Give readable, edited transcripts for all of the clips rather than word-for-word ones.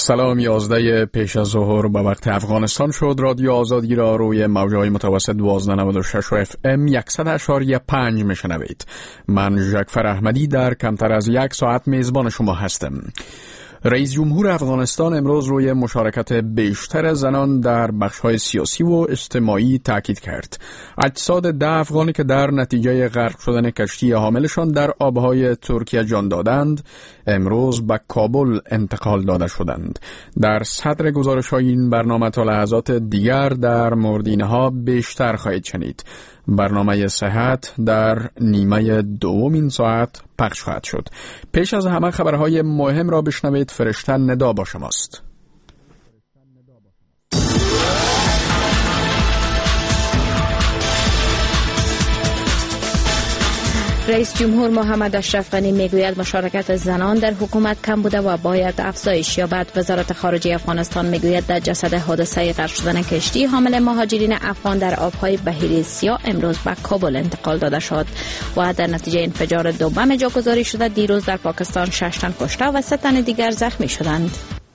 سلام، 11 پیش از ظهر به وقت افغانستان شد. رادیو آزادی را روی موجهای متوسط 1296 و FM 100.5 میشنوید. من جعفر احمدی در کمتر از یک ساعت میزبان شما هستم. رئیس جمهور افغانستان امروز روی مشارکت بیشتر زنان در بخش‌های سیاسی و اجتماعی تاکید کرد. اجساد 10 افغانی که در نتیجه غرق شدن کشتی حاملشان در آبهای ترکیه جان دادند، امروز به کابل انتقال داده شدند. در صدر گزارش‌های این برنامه تا لحظات دیگر در مورد اینها بیشتر خواهید شنید. برنامه صحت در نیمه دوم این ساعت پخش خواهد شد. پیش از همه خبرهای مهم را بشنوید. فرشته ندا با شماست. رئیس جمهور محمد اشرف غنی میگوید مشارکت زنان در حکومت کم بوده و باید افزایش یابد. وزارت خارجه افغانستان میگوید در جسد حادثه غرق شدن کشتی حامل مهاجرین افغان در آبهای بحیره سیاه امروز به کابل انتقال داده شد و در نتیجه انفجار 2 بم جاگذاری شده دیروز در پاکستان 6 تن کشته و 3 تن دیگر زخمی شدند.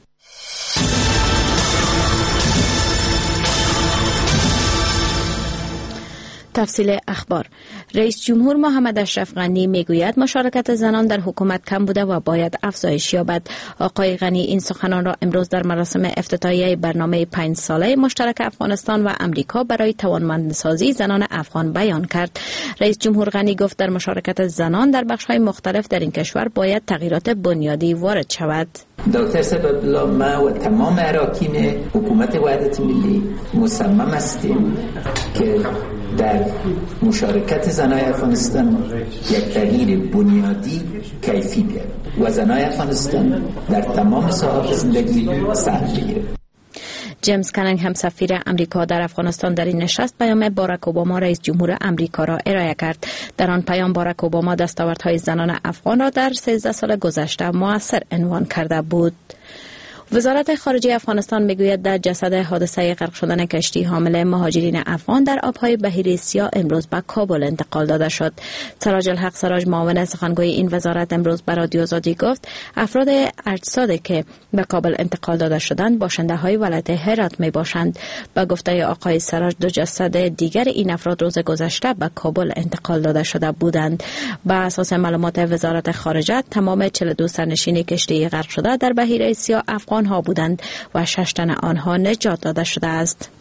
تفصیل اخبار. رئیس جمهور محمد اشرف غنی میگوید مشارکت زنان در حکومت کم بوده و باید افزایش یابد. آقای غنی این سخنان را امروز در مراسم افتتاحیه برنامه 5 ساله مشترک افغانستان و امریکا برای توانمندسازی زنان افغان بیان کرد. رئیس جمهور غنی گفت در مشارکت زنان در بخش‌های مختلف در این کشور باید تغییرات بنیادی وارد شود. دکتر سبب‌الله ما و تمام اراکین حکومت وحدت ملی مصمم هستیم که در مشارکت زنای افغانستان یک تغییر بنیادی کیفی بیاد و زنای افغانستان در تمام ساحات زندگی سهم بگیره. جیمز کنینگهم سفیر امریکا در افغانستان در این نشست پیام باراک اوباما رئیس جمهور امریکا را ارائه کرد. در آن پیام باراک اوباما دستاوردهای زنان افغان را در 13 سال گذشته مؤثر عنوان کرده بود. وزارت خارجه افغانستان میگوید در جسد حادثه غرق شدن کشتی حامل مهاجرین افغان در آبهای بحیره سیاه امروز به کابل انتقال داده شد. سراج الحق سراج، معاون سخنگوی این وزارت، امروز به رادیو آزادی گفت افراد اجسادی که به کابل انتقال داده شدند باشنده های ولایت هرات می باشند. با گفته آقای سراج 2 جسد دیگر این افراد روز گذشته به کابل انتقال داده شده بودند. بر اساس معلومات وزارت خارجه تمام 42 سرنشین کشتی غرق شده در بحیره سیاه افغان ها بودند و 6 تن آنها نجات داده شده است.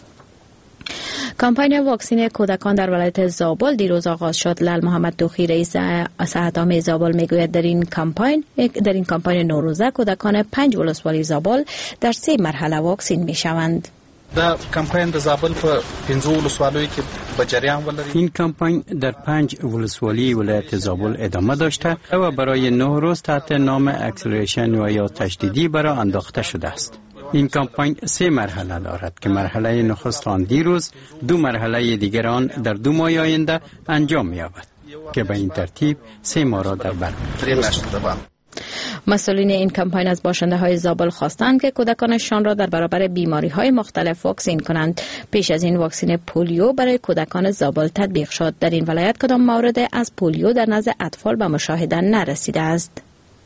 کمپاین واکسین کودکان در ولایت زابل دیروز آغاز شد. لال محمد توخی رئیس صحت عامه زابل میگوید در این کمپاین نوروزه کودکان 5 ولسوالی زابل در 3 مرحله واکسین میشوند. دا کمپاین د زابل په 15 ولسوالیو کې به جریان ولري. این کمپاین در 5 ولسوالی ولایت زابل ادامه داشته و برای 9 روز تحت نام اکسلریشن و یا تشدیدی برای انداخته شده است. این کمپاین 3 مرحله دارد که مرحله نخست آن دیروز، 2 مرحله دیگر آن در 2 ماه آینده انجام می‌یابد که به این ترتیب 3 ماه را در بر می‌گیرد. مسئولین این کمپاین از باشنده های زابل خواستند که کودکانشان را در برابر بیماری های مختلف واکسین کنند. پیش از این واکسین پولیو برای کودکان زابل تطبیق شد. در این ولایت کدام مورد از پولیو در نزد اطفال به مشاهده نرسیده است.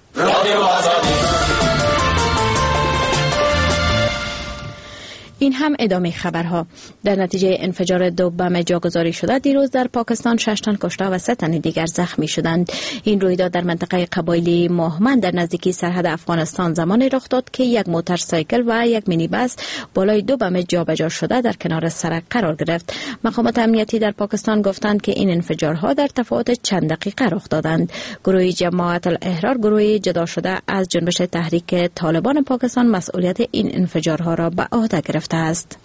این هم ادامه خبرها. در نتیجه انفجار 2 بم جاگذاری شده دیروز در پاکستان 6 تن کشته و 3 تن دیگر زخمی شدند. این رویداد در منطقه قبایلی مهمن در نزدیکی سرحد افغانستان زمانی رخ داد که یک موتورسایکل و یک مینی بس بالای 2 بم جابجا شده در کنار سرک قرار گرفت. مقامات امنیتی در پاکستان گفتند که این انفجارها در تفاوت چند دقیقه رخ دادند. گروه جماعت الاحرار، گروهی جدا شده از جنبش تحریک طالبان پاکستان، مسئولیت این انفجارها را به عهده گرفته است.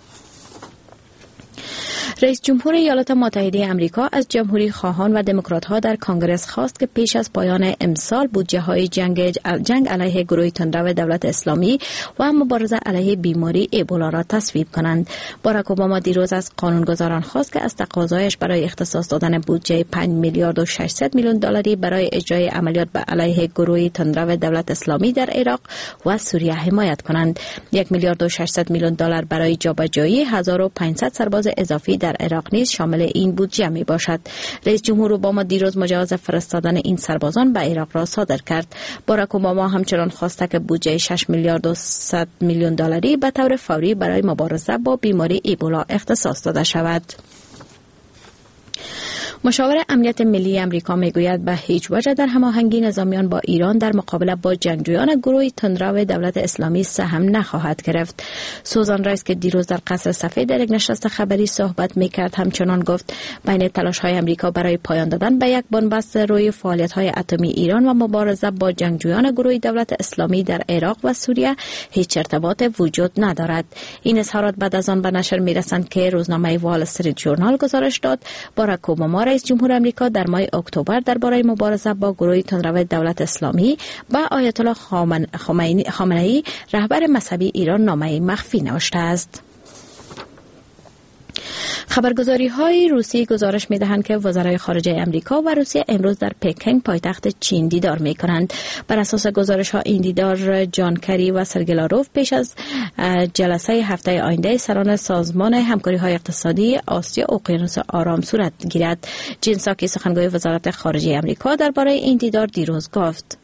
رئیس جمهور ایالات متحده آمریکا از جمهوری خواهان و دموکرات‌ها در کنگره خواست که پیش از پایان امسال بودجه‌های جنگ علیه گروه تندرو دولت اسلامی و مبارزه علیه بیماری ایبولا را تصویب کنند. باراک اوباما دیروز از قانونگذاران خواست که از تقاضایش برای اختصاص دادن بودجه 5 میلیارد و 600 میلیون دلاری برای اجرای عملیات به علیه گروه تندرو دولت اسلامی در عراق و سوریه حمایت کنند. 1 میلیارد و 600 میلیون دلار برای جابجایی 1500 سرباز اضافی در عراق نیز شامل این بودجه می باشد. رئیس جمهور اوباما دیروز مجاز فرستادن این سربازان به عراق را صادر کرد. باراک اوباما همچنان خواسته که بودجه 6 میلیارد و 100 میلیون دلاری به طور فوری برای مبارزه با بیماری ایبولا اختصاص داده شود. مشاور امنیت ملی امریکا میگوید به هیچ وجه در هماهنگی نظامیان با ایران در مقابله با جنگجویان گروه تندرو دولت اسلامی سهم نخواهد گرفت. سوزان رایس که دیروز در قصر سفید در یک نشست خبری صحبت میکرد همچنان گفت بین تلاش‌های امریکا برای پایان دادن به یک بنبست روی فعالیت‌های اتمی ایران و مبارزه با جنگجویان گروه دولت اسلامی در عراق و سوریه هیچ ارتباط وجود ندارد. این اظهارات بعد از آن به نشر میرسند که روزنامه وال استریت جورنال گزارش داد باراک اوباما رئیس جمهور آمریکا در ماه اکتبر درباره مبارزه با گروه تندرو دولت اسلامی با آیت الله خامنه‌ای رهبر مذهبی ایران نامه‌ای مخفی نوشته است. خبرگزاری‌های روسی گزارش می‌دهند که وزرای خارجه آمریکا و روسیه امروز در پکینگ پایتخت چین دیدار می‌کنند. بر اساس گزارش‌ها این دیدار جان کری و سرگئی لاروف پیش از جلسه هفته آینده سران سازمان همکاری‌های اقتصادی آسیا اقیانوس آرام صورت گیرد. جین ساکی سخنگوی وزارت خارجه آمریکا درباره این دیدار دیروز گفت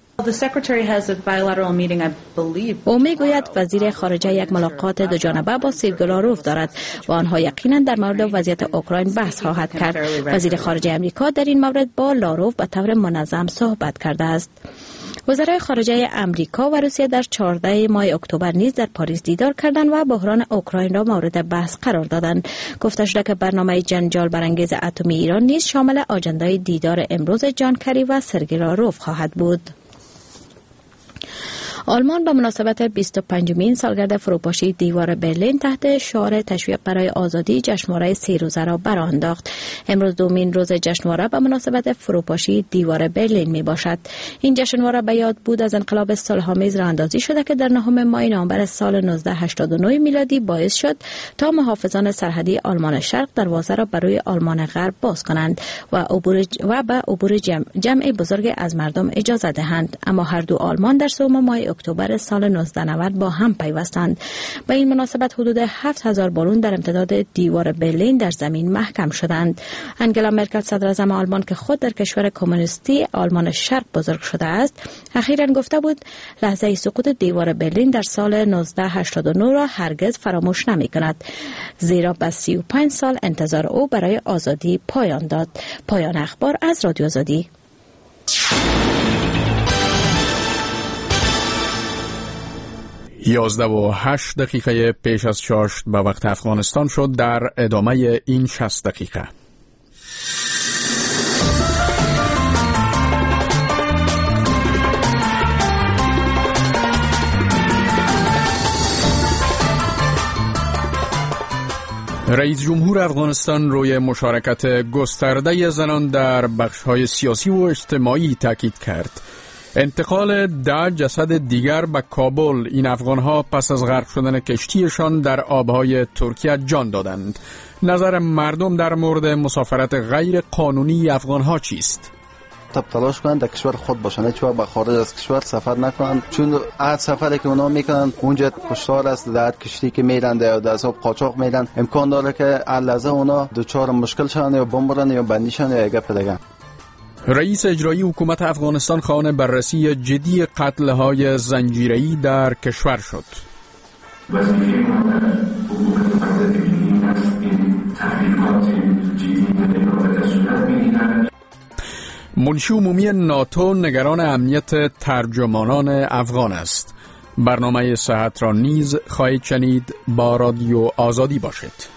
او میگوید وزیر خارجه یک ملاقات دو جانبه با سرگئی لاروف دارد و آنها یقینا در مورد وضعیت اوکراین بحث خواهد کرد. وزیر خارجه آمریکا در این مورد با لاروف به طور منظم صحبت کرده است. وزرای خارجه آمریکا و روسیه در 14 ماه اکتبر نیز در پاریس دیدار کردند و بحران اوکراین را مورد بحث قرار دادند. گفته شده که برنامه جنجال برانگیز اتمی ایران نیز شامل آجندای دیدار امروز جان کری و سرگئی لاروف خواهد بود. آلمان به مناسبت 25مین سالگرد فروپاشی دیوار برلین تحت شعار تشویق برای آزادی جشنواره 3 روزه را برانداخت. امروز دومین روز جشنواره به مناسبت فروپاشی دیوار برلین می باشد. این جشنواره به یاد بود از انقلاب صلح‌آمیز راه اندازی شده که در 9 ماه نوامبر سال 1989 میلادی باعث شد تا محافظان سرحدی آلمان شرق دروازه را برای آلمان غرب باز کنند و به عبور جمع بزرگ از مردم اجازه دهند. اما هر دو آلمان در 3 ماه اکتبر سال 1990 با هم پیوستند. به این مناسبت حدود 7000 بالون در امتداد دیوار برلین در زمین محکم شدند. انگلا مرکل صدراعظم آلمان که خود در کشور کمونیستی آلمان شرق بزرگ شده است، اخیراً گفته بود لحظه سقوط دیوار برلین در سال 1989 را هرگز فراموش نمی‌کند، زیرا به 35 سال انتظار او برای آزادی پایان داد. پایان اخبار از رادیو آزادی. 11:08 پیش از چاشت به وقت افغانستان شد. در ادامه این 60 دقیقه رئیس جمهور افغانستان روی مشارکت گسترده زنان در بخش‌های سیاسی و اجتماعی تاکید کرد. انتقال 10 جسد دیگر به کابل. این افغان‌ها پس از غرق شدن کشتیشان در آبهای ترکیه جان دادند. نظر مردم در مورد مسافرت غیر قانونی افغان‌ها چیست؟ تلاش کنند در کشور خود باشند، هیچ وقت به خارج از کشور سفر نکنند، چون هر سفری که اونا میکنند اونجا کشتار است. در کشتی که میرند یا در حساب قاچاق میرند، امکان داره که هر لحظه اونا دچار مشکل شوند یا بمبارند یا بندیشن یا گپ دیگه. رئیس اجرایی حکومت افغانستان خواهان بررسی جدی قتل‌های زنجیره‌ای در کشور شد. وظیفه ما در حکومت مقصد این است این تحقیقات جدی در صورت بگیرد. منشی عمومی ناتو نگران امنیت ترجمانان افغان است. برنامه صحت را نیز خواهید شنید. با رادیو آزادی باشید.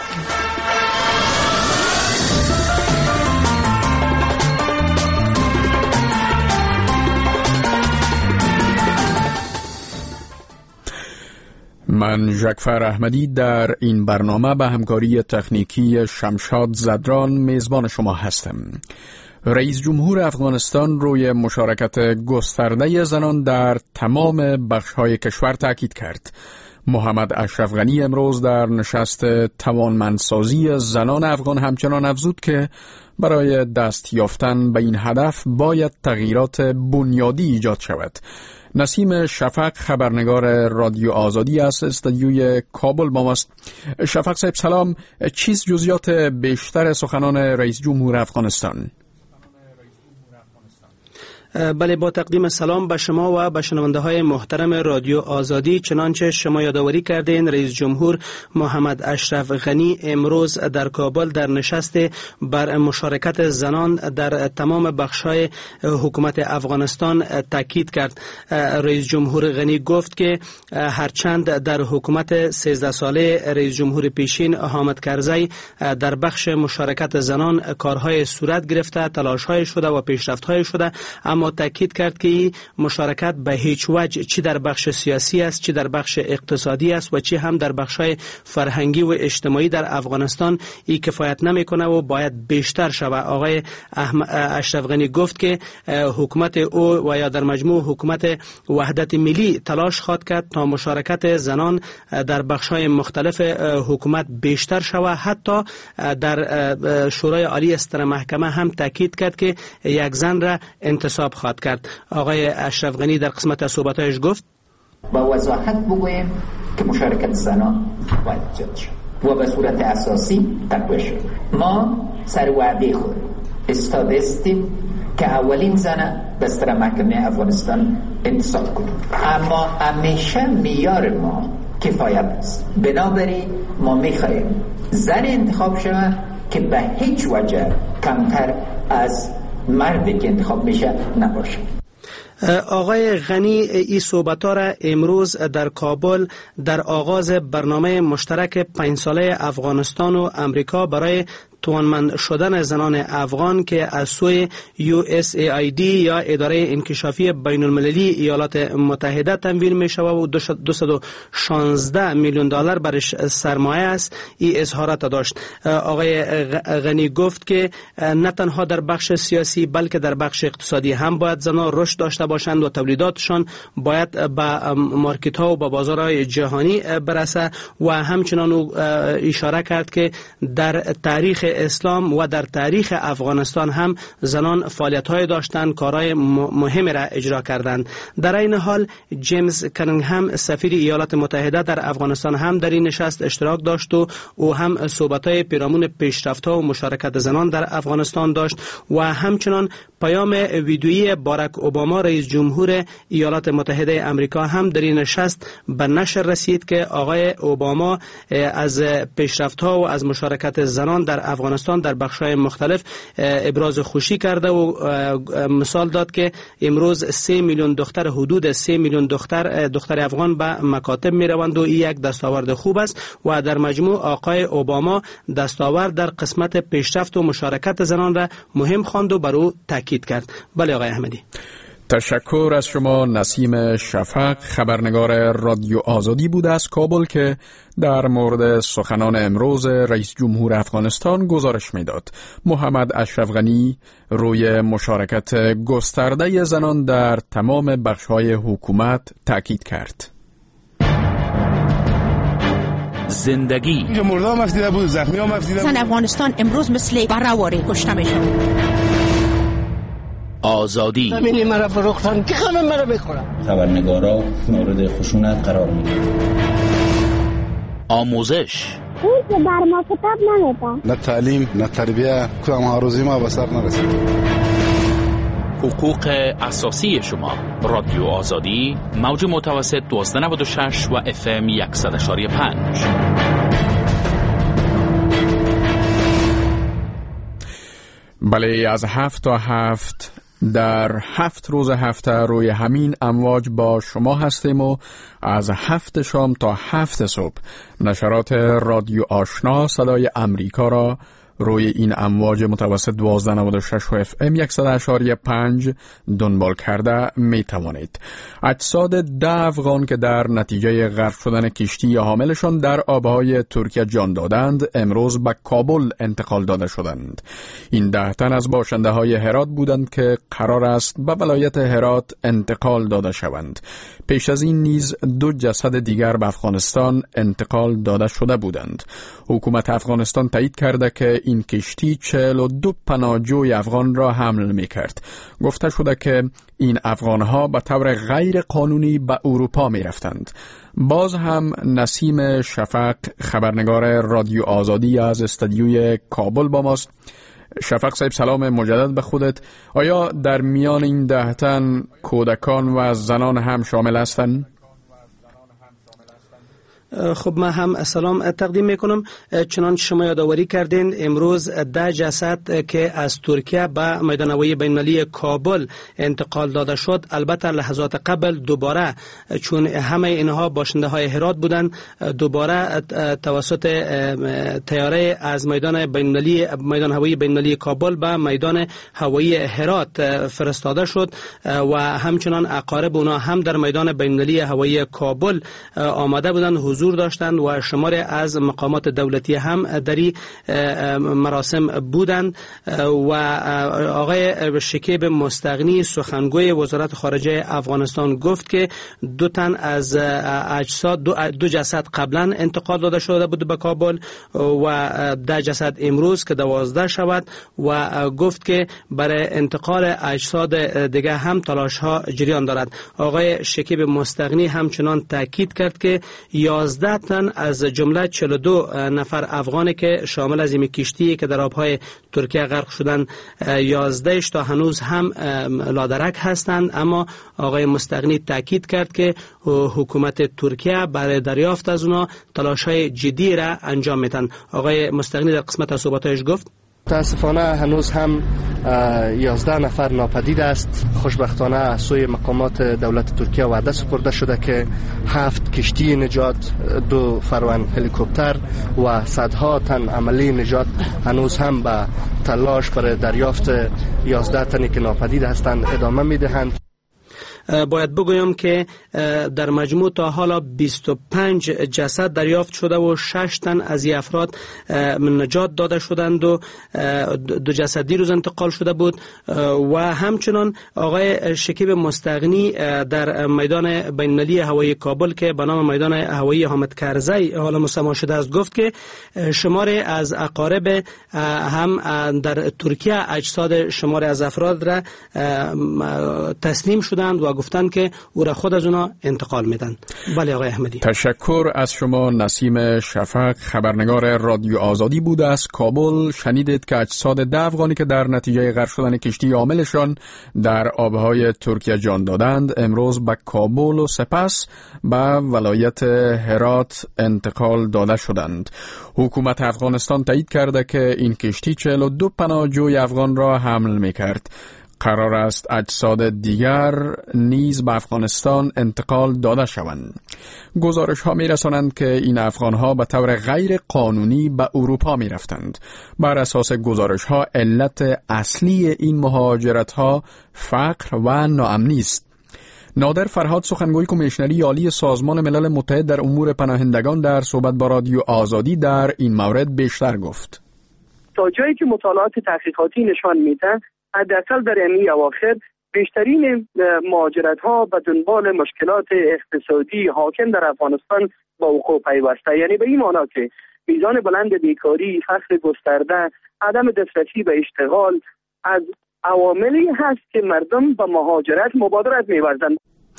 من ژکفر احمدی در این برنامه به همکاری تکنیکی شمشاد زدران میزبان شما هستم. رئیس جمهور افغانستان روی مشارکت گسترده زنان در تمام بخش‌های کشور تاکید کرد. محمد اشرف غنی امروز در نشست توانمندسازی زنان افغان همچنان افزود که برای دست یافتن به این هدف باید تغییرات بنیادی ایجاد شود. نسیم شفق خبرنگار رادیو آزادی از استودیوی کابل با ماست. شفق صاحب سلام، چیز جزئیات بیشتر سخنان رئیس جمهور افغانستان؟ بله، با تقدیم سلام به شما و به شنونده های محترم رادیو آزادی. چنانچه شما یادآوری کردین، رئیس جمهور محمد اشرف غنی امروز در کابل در نشست بر مشارکت زنان در تمام بخش‌های حکومت افغانستان تاکید کرد. رئیس جمهور غنی گفت که هرچند در حکومت 13 ساله رئیس جمهور پیشین حامد کرزی در بخش مشارکت زنان کارهای صورت گرفته، تلاش‌های شده و پیشرفت‌های شده، اما تاکید کرد که این مشارکت به هیچ وجه چی در بخش سیاسی است، چی در بخش اقتصادی است و چی هم در بخش‌های فرهنگی و اجتماعی در افغانستان این کفایت نمی‌کنه و باید بیشتر شود. آقای اشرف غنی گفت که حکومت او و یا در مجموع حکومت وحدت ملی تلاش خواهد کرد تا مشارکت زنان در بخش‌های مختلف حکومت بیشتر شود. حتی در شورای عالی ستر محکمه هم تاکید کرد که یک زن را انتصاب خواهد کرد. آقای اشرف غنی در قسمت از صحبتایش گفت با وضاحت بگویم که مشارکت زنان باید ایجاد شد و به صورت اساسی تقویت شد. ما سر وعده خود استادستیم که اولین زن دستر محکمه افغانستان انتصاب کنیم، اما همیشه معیار ما کفایت است. بنابراین ما میخواهیم زن انتخاب شود که به هیچ وجه کمتر از مردی که انتخاب میشه نباشه. آقای غنی این صحبت‌ها را امروز در کابل در آغاز برنامه مشترک 5 ساله افغانستان و امریکا برای توانمند شدن زنان افغان که از سوی USAID یا اداره انکشافی بین المللی ایالات متحده تمویل می شود و 216 میلیون دلار برش سرمایه است، این اظهارات داشت. آقای غنی گفت که نه تنها در بخش سیاسی بلکه در بخش اقتصادی هم باید زنان رشد داشته باشند و تولیداتشان باید به مارکت ها و به بازارهای جهانی برسه و همچنان اشاره کرد که در تاریخ اسلام و در تاریخ افغانستان هم زنان فعالیت‌های داشتند، کارهای مهم را اجرا کردند. در این حال جیمز کنینگهم سفیر ایالات متحده در افغانستان هم در این نشست اشتراک داشت و او هم صحبت‌های پیرامون پیشرفت‌ها و مشارکت زنان در افغانستان داشت و همچنان پیام ویدیویی باراک اوباما رئیس جمهور ایالات متحده آمریکا هم در این نشست به نشر رسید که آقای اوباما از پیشرفت‌ها و از مشارکت زنان در افغانستان در بخش‌های مختلف ابراز خوشی کرده و مثال داد که امروز 3 میلیون دختر، حدود 3 میلیون دختر افغان به مکاتب می‌روند و این یک دستاورد خوب است و در مجموع آقای اوباما دستاورد در قسمت پیشرفت و مشارکت زنان را مهم خواند و بر او تاکید کرد. بله آقای احمدی. تشکر از شما نسیم شفق، خبرنگار رادیو آزادی بود از کابل که در مورد سخنان امروز رئیس جمهور افغانستان گزارش میداد. محمد اشرف غنی روی مشارکت گسترده زنان در تمام بخش‌های حکومت تاکید کرد. زندگی مردم مفسیده بود، زخمی ها مفسیده بود. زن افغانستان امروز مثل بره‌واری کشته میشن. آزادی همینی مرا فروختن که همه مرا بخورن. خبرنگارا مورد خشونت قرار میگیرن. آموزش اون که بر ما کتاب نمیدن. نه تعلیم نه تربیه، کدام هاروزی ما به سر نرسید. حقوق اساسی شما. رادیو آزادی، موج متوسط 1296 و FM 100.5. بله، از 7 تا 7 در 7 روز هفته روی همین امواج با شما هستیم و از 7 شام تا 7 صبح نشرات رادیو آشنا صدای امریکا را روی این امواج متوسط 1296 و FM 100.5 دنبال کرده می توانید. اجساد 10 افغان که در نتیجه غرق شدن کشتی حاملشان در آبهای ترکیه جان دادند امروز به کابل انتقال داده شدند. این 10 تن از باشنده های هرات بودند که قرار است به ولایت هرات انتقال داده شوند. پیش از این نیز 2 جسد دیگر به افغانستان انتقال داده شده بودند. حکومت افغانستان تایید کرده که این کشتی 42 پناهجوی افغان را حمل می کرد. گفته شده که این افغانها به طور غیر قانونی به اروپا می رفتند. باز هم نسیم شفق خبرنگار رادیو آزادی از استودیوی کابل با ماست. شفق صاحب سلام مجدد به خودت. آیا در میان این 10 تن کودکان و زنان هم شامل هستند؟ خب من هم سلام تقدیم میکنم. چنانچه شما یادآوری کردین امروز 10 جسد که از ترکیه به میدان هوایی بین‌المللی کابل انتقال داده شد، البته لحظات قبل دوباره چون همه اینها باشنده های هرات بودند دوباره توسط طیاره از میدان هوایی بین‌المللی کابل به میدان هوایی هرات فرستاده شد و همچنان اقارب اونا هم در میدان بین‌المللی هوایی کابل آماده بودند، حضور داشتند و شماری از مقامات دولتی هم در این مراسم بودند و آقای شکیب مستغنی سخنگوی وزارت خارجه افغانستان گفت که 2 تن از اجساد دو جسد قبلا انتقال داده شده بود به کابل و 10 جسد امروز که 12 شود و گفت که برای انتقال اجساد دیگه هم تلاش ها جریان دارد. آقای شکیب مستغنی همچنان تاکید کرد که 11 تن از جمله 42 نفر افغانی که شامل از این کشتی که در آبهای ترکیه غرق شدند 11 تا هنوز هم لادرک هستند، اما آقای مستغنی تاکید کرد که حکومت ترکیه برای دریافت از اونا تلاش‌های جدی را انجام میدن. آقای مستغنی در قسمت از صحبتایش گفت متاسفانه هنوز هم 11 نفر ناپدید است. خوشبختانه از سوی مقامات دولت ترکیه وعده سپرده شده که 7 کشتی نجات، 2 فرمان هلیکوپتر و صدها تن عملی نجات هنوز هم به تلاش برای دریافت 11 تنی که ناپدید هستند ادامه میدهند. باید بگویم که در مجموع تا حالا 25 جسد دریافت شده و 6 تن از این افراد نجات داده شدند و 2 جسد دیروز انتقال شده بود و همچنان آقای شکیب مستغنی در میدان بین‌المللی هوایی کابل که به نام میدان هوایی حامد کرزی حالا مسما شده است گفت که شماری از اقارب هم در ترکیه اجساد شماری از افراد را تسلیم شدند و گفتن که او را خود از اونا انتقال میدن. بله آقای احمدی. تشکر از شما نسیم شفق خبرنگار رادیو آزادی بود از کابل. شنیدید که اجساد 10 افغانی که در نتیجه غرق شدن کشتی عاملشان در آبهای ترکیه جان دادند امروز به کابل و سپس به ولایت هرات انتقال داده شدند. حکومت افغانستان تایید کرده که این کشتی 42 پناهجوی افغان را حمل می‌کرد. قرار است اجساد دیگر نیز به افغانستان انتقال داده شوند. گزارش ها می رسانند که این افغان ها به طور غیر قانونی به اروپا می رفتند. بر اساس گزارش ها علت اصلی این مهاجرت ها فقر و ناامنی است. نادر فرهاد سخنگوی کمیشنری عالی سازمان ملل متحد در امور پناهندگان در صحبت با رادیو آزادی در این مورد بیشتر گفت. تا جایی که مطالعات تحقیقاتی نشان میده حداقل در این اواخر بیشترین مهاجرت ها به دنبال مشکلات اقتصادی حاکم در افغانستان با وقوع پیوسته، یعنی به این معنی که میزان بلند بیکاری، فقر گسترده، عدم دسترسی به اشتغال از عواملی هست که مردم به مهاجرت مبادرت می‌ورزند.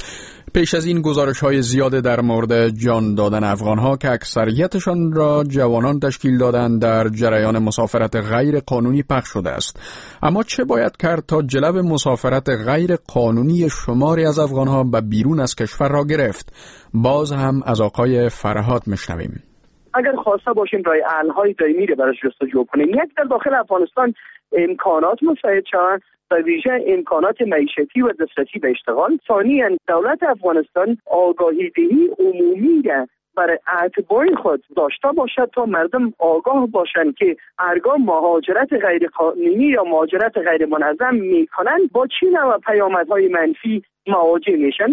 پیش از این گزارش‌های زیاد در مورد جان دادن افغان‌ها که اکثریتشان را جوانان تشکیل دادند در جریان مسافرت غیر قانونی پخش شده است. اما چه باید کرد تا جلو مسافرت غیر قانونی شماری از افغان‌ها به بیرون از کشور را گرفت؟ باز هم از آقای فرهاد میشنویم. اگر خواسته باشیم رای حل‌های دائمی را براش جستجو کنیم، یک در داخل افغانستان امکانات مساعد شوند و ویژه امکانات معیشتی و دسترسی به اشتغال. ثانیاً دولت افغانستان آگاهی دهی عمومی را برای اتباع خود داشته باشد تا مردم آگاه باشند که هرگاه مهاجرت غیر قانونی یا مهاجرت غیر منظم میکنند با چه نوع پیامدهای منفی مواجه میشن.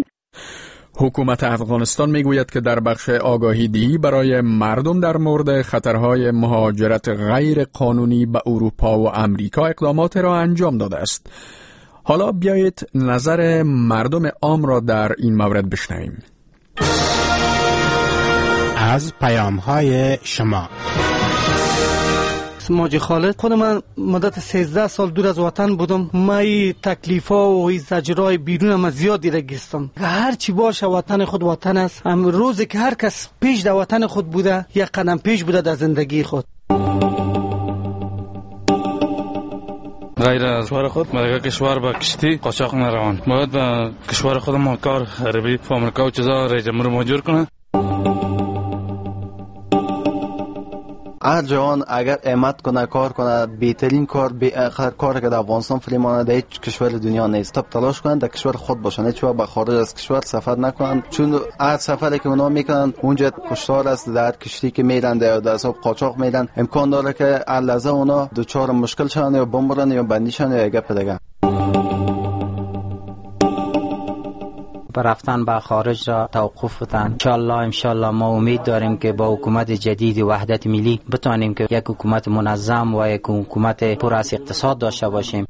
حکومت افغانستان میگوید که در بخش آگاهی دهی برای مردم در مورد خطرهای مهاجرت غیر قانونی به اروپا و امریکا اقدامات را انجام داده است. حالا بیایید نظر مردم عام را در این مورد بشنویم. از پیام‌های شما است ماجی خالد. خود من مدت 13 سال دور از وطن بودم. من تکلیفا و زجرای بیرون من زیادی را گرفتم. هر چی باشه وطن خود وطن است. روزی که هر کس پیش در وطن خود بوده یک قدم پیش بوده در زندگی خود. غیر از کشور خود مگر کشور با کشتی قاچاق نروند. باید به کشور خود ما کار غربی و آمریکا و چیزا رژیم رو مجبور کنه. هر جوان اگر احمد کنه کار کنه بهترین کار کاری که در افغانستان فریمانه در هیچ کشور دنیا نیست. تب تلاش کنن در کشور خود باشن، هیچ وقت به خارج از کشور سفر نکنن، چون هر سفری که اونا میکنن اونجا کشتار است. در کشتی که میرن در حساب قاچاق میرن، امکان داره که لحظه اونا دچار مشکل شون یا بمبرن یا بندیشن یا گپ دیگه. رفتن به خارج را توقف بدن. انشالله ما امید داریم که با حکومت جدید وحدت ملی بتوانیم که یک حکومت منظم و یک حکومت پر از اقتصاد داشته باشیم.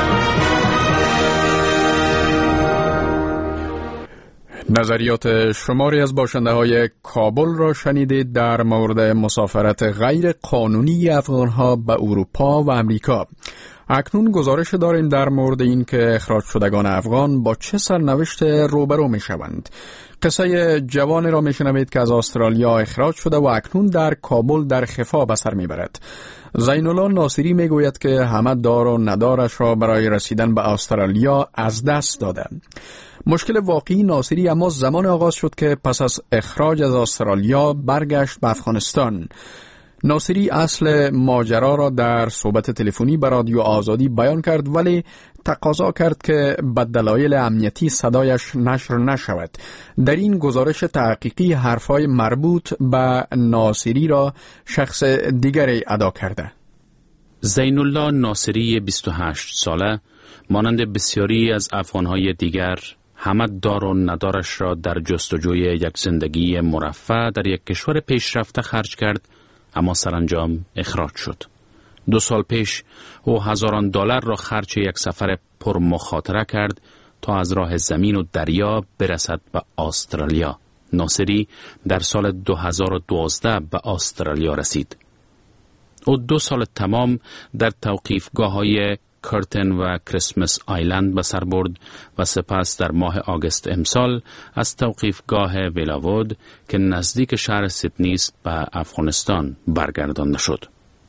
نظریات شماری از باشنده های کابل را شنیدید در مورد مسافرت غیر قانونی افغانها به اروپا و امریکا. اکنون گزارش داریم در مورد این که اخراج شدگان افغان با چه سرنوشت روبرو می شوند. قصه جوانی را می شنوید که از استرالیا اخراج شده و اکنون در کابل در خفا به سر می برد. زین الله ناصری می گوید که همه دار و ندارش را برای رسیدن به استرالیا از دست داده. مشکل واقعی ناصری اما زمان آغاز شد که پس از اخراج از استرالیا برگشت به افغانستان. ناصری اصل ماجرا را در صحبت تلفنی به رادیو آزادی بیان کرد، ولی تقاضا کرد که به دلایل امنیتی صدایش نشر نشود. در این گزارش تحقیقی حرفای مربوط به ناصری را شخص دیگری ادا کرده. زین الله ناصری 28 ساله مانند بسیاری از افغانهای دیگر همه دار و ندارش را در جستجوی یک زندگی مرفه در یک کشور پیشرفته خرج کرد، اما سرانجام اخراج شد. 2 سال پیش او هزاران دلار را خرج یک سفر پر مخاطره کرد تا از راه زمین و دریا برسد به استرالیا. ناصری در سال 2012 به استرالیا رسید. او 2 سال تمام در توقیفگاه‌های کرتن و کریسمس آیلند به سر برد و سپس در ماه آگوست امسال از توقیفگاه ویلاوود که نزدیک شهر سیدنی است به افغانستان برگردانده شد.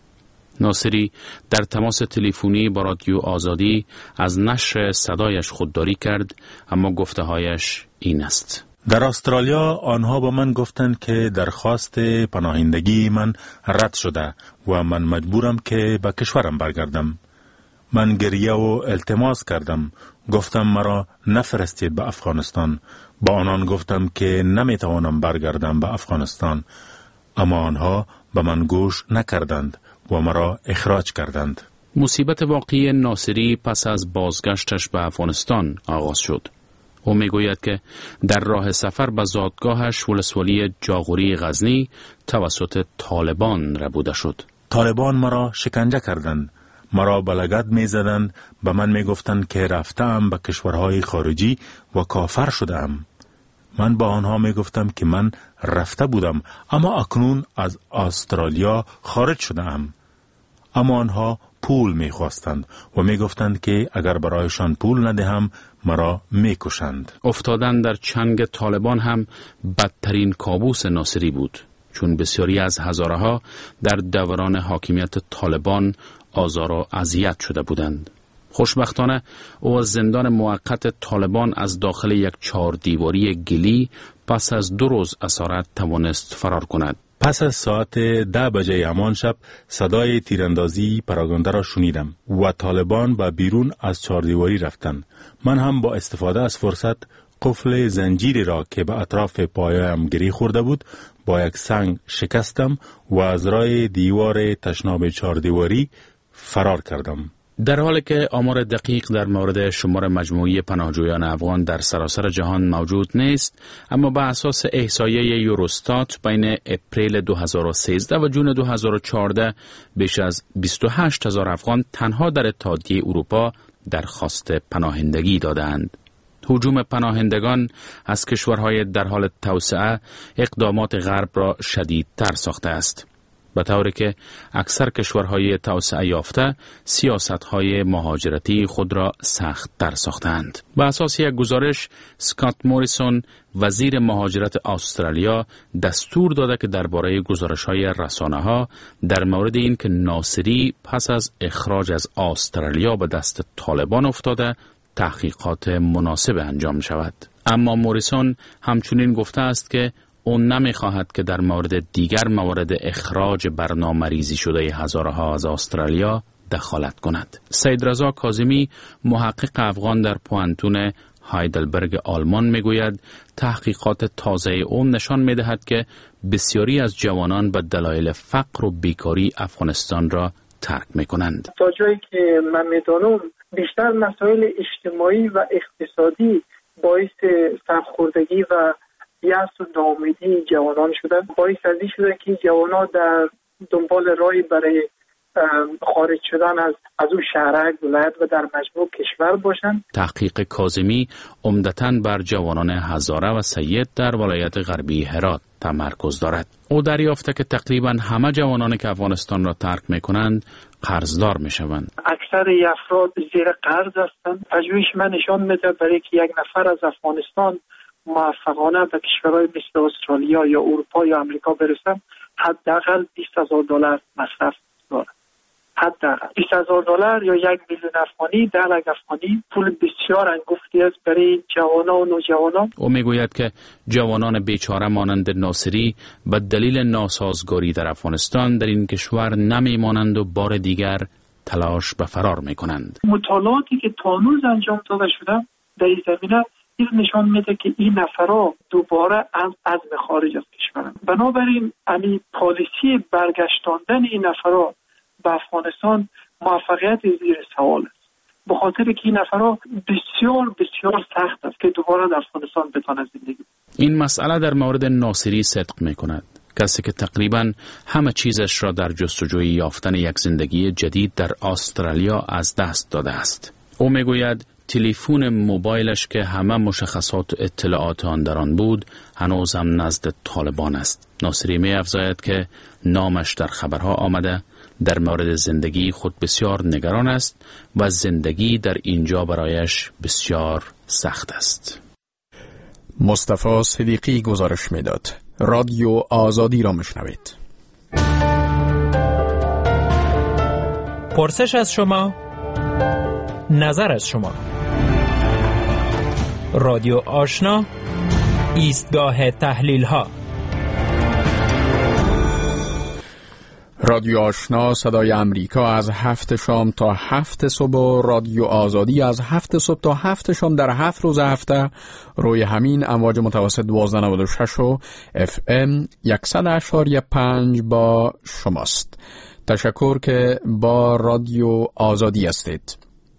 ناصری در تماس تلفنی با رادیو آزادی از نشر صدایش خودداری کرد، اما گفته‌هایش این است: در استرالیا آنها با من گفتند که درخواست پناهندگی من رد شده و من مجبورم که به کشورم برگردم. من گریه و التماس کردم، گفتم مرا نفرستید به افغانستان. با آنان گفتم که نمیتوانم برگردم به افغانستان، اما آنها به من گوش نکردند و مرا اخراج کردند. مصیبت واقعی ناصری پس از بازگشتش به افغانستان آغاز شد. او میگوید که در راه سفر به زادگاهش ولسوالی جاغوری غزنی توسط طالبان ربوده شد. طالبان مرا شکنجه کردند، مرا به لگد می زدند، به من می گفتند که رفتم به کشورهای خارجی و کافر شدم. من با آنها می گفتم که من رفته بودم، اما اکنون از استرالیا خارج شدم. اما آنها پول می خواستند و می گفتند که اگر برایشان پول ندهم مرا می کشند. افتادن در چنگ طالبان هم بدترین کابوس ناصری بود، چون بسیاری از هزارها در دوران حاکمیت طالبان آزار و اذیت شده بودند. خوشبختانه او از زندان موقت طالبان از داخل یک 4 دیواری گلی پس از 2 روز اسارت توانست فرار کند. پس از ساعت 10 بجه همان شب صدای تیراندازی پراگنده را شنیدم و طالبان به بیرون از 4 دیواری رفتند. من هم با استفاده از فرصت قفل زنجیری را که به اطراف پایم گری خورده بود با یک سنگ شکستم و از راه دیوار تشناب 4 دیواری فرار کردم. در حالی که آمار دقیق در مورد شمار مجموعی پناهجویان افغان در سراسر جهان موجود نیست، اما به اساس احصایه یوروستات بین اپریل 2013 و جون 2014 بیش از 28,000 افغان تنها در اتحادیه اروپا درخواست پناهندگی دادند. هجوم پناهندگان از کشورهای در حال توسعه اقدامات غرب را شدیدتر ساخته است. به طوری که اکثر کشورهای توسعه یافته سیاستهای مهاجرتی خود را سخت‌تر ساختند. به اساس یک گزارش، اسکات موریسون وزیر مهاجرت استرالیا دستور داده که درباره گزارش‌های رسانه‌ها در مورد اینکه ناصری پس از اخراج از استرالیا به دست طالبان افتاده تحقیقات مناسب انجام شود. اما موریسون همچنین گفته است که او نمی‌خواهد که در مورد دیگر موارد اخراج برنامه‌ریزی شده هزارها از استرالیا دخالت کند. سید رضا کاظمی محقق افغان در پوانتون هایدلبرگ آلمان میگوید تحقیقات تازه او نشان می‌دهد که بسیاری از جوانان به دلایل فقر و بیکاری افغانستان را ترک می‌کنند. تا جایی که من می‌دانم بیشتر مسائل اجتماعی و اقتصادی باعث سرخوردگی و یأس و ناامیدی جوانان شدن. باعث از این شده که جوانان در دنبال راهی برای خارج شدن از اون شهرک ولایت و در مجموع کشور باشند. تحقیق کاظمی عمدتاً بر جوانان هزاره و سید در ولایت غربی هرات تمرکز دارد. او دریافته که تقریباً همه جوانانی که افغانستان را ترک می‌کنند قرضدار می‌شوند. اکثر افراد زیر قرض هستند. پژوهش من نشان میده برای که یک نفر از افغانستان موفقانه به کشورهای مثل استرالیا یا اروپا یا امریکا برسه حداقل $20,000 مصرف دارد. حداقل $20,000 یا 1 میلیون افغانی، $10 افغانی پول بسیار انگفتی است برای جوانان و نوجوانان. او میگوید که جوانان بیچاره مانند ناصری به دلیل ناسازگاری در افغانستان در این کشور نمیمانند و بار دیگر تلاش به فرار میکنند. مطالعاتی که تا هنوز انجام داده شده در این زمینه نشان میده که این نفرها دوباره از عزم خارج از کشورند. بنابراین این پالیسی برگشتاندن این نفرها به افغانستان موفقیت زیر سوال است. به خاطر که این نفرها بسیار بسیار سخت است که دوباره در افغانستان بتوانند زندگی. این مسئله در مورد ناصری صدق میکند. کسی که تقریباً همه چیزش را در جستجوی یافتن یک زندگی جدید در استرالیا از دست داده است. او میگوید تلفن موبایلش که همه مشخصات و اطلاعات آن در آن بود هنوز هم نزد طالبان است. ناصری می افزاید که نامش در خبرها آمده، در مورد زندگی خود بسیار نگران است و زندگی در اینجا برایش بسیار سخت است. مصطفی صدیقی گزارش میداد. رادیو آزادی را میشنوید. پرسش از شما، نظر از شما. رادیو آشنا، ایستگاه تحلیل ها. رادیو آشنا صدای امریکا از 7 شام تا 7 صبح و رادیو آزادی از 7 صبح تا 7 شام در 7 روز هفته روی همین امواج متوسط 1296 و FM 100.5 با شماست. تشکر که با رادیو آزادی هستید.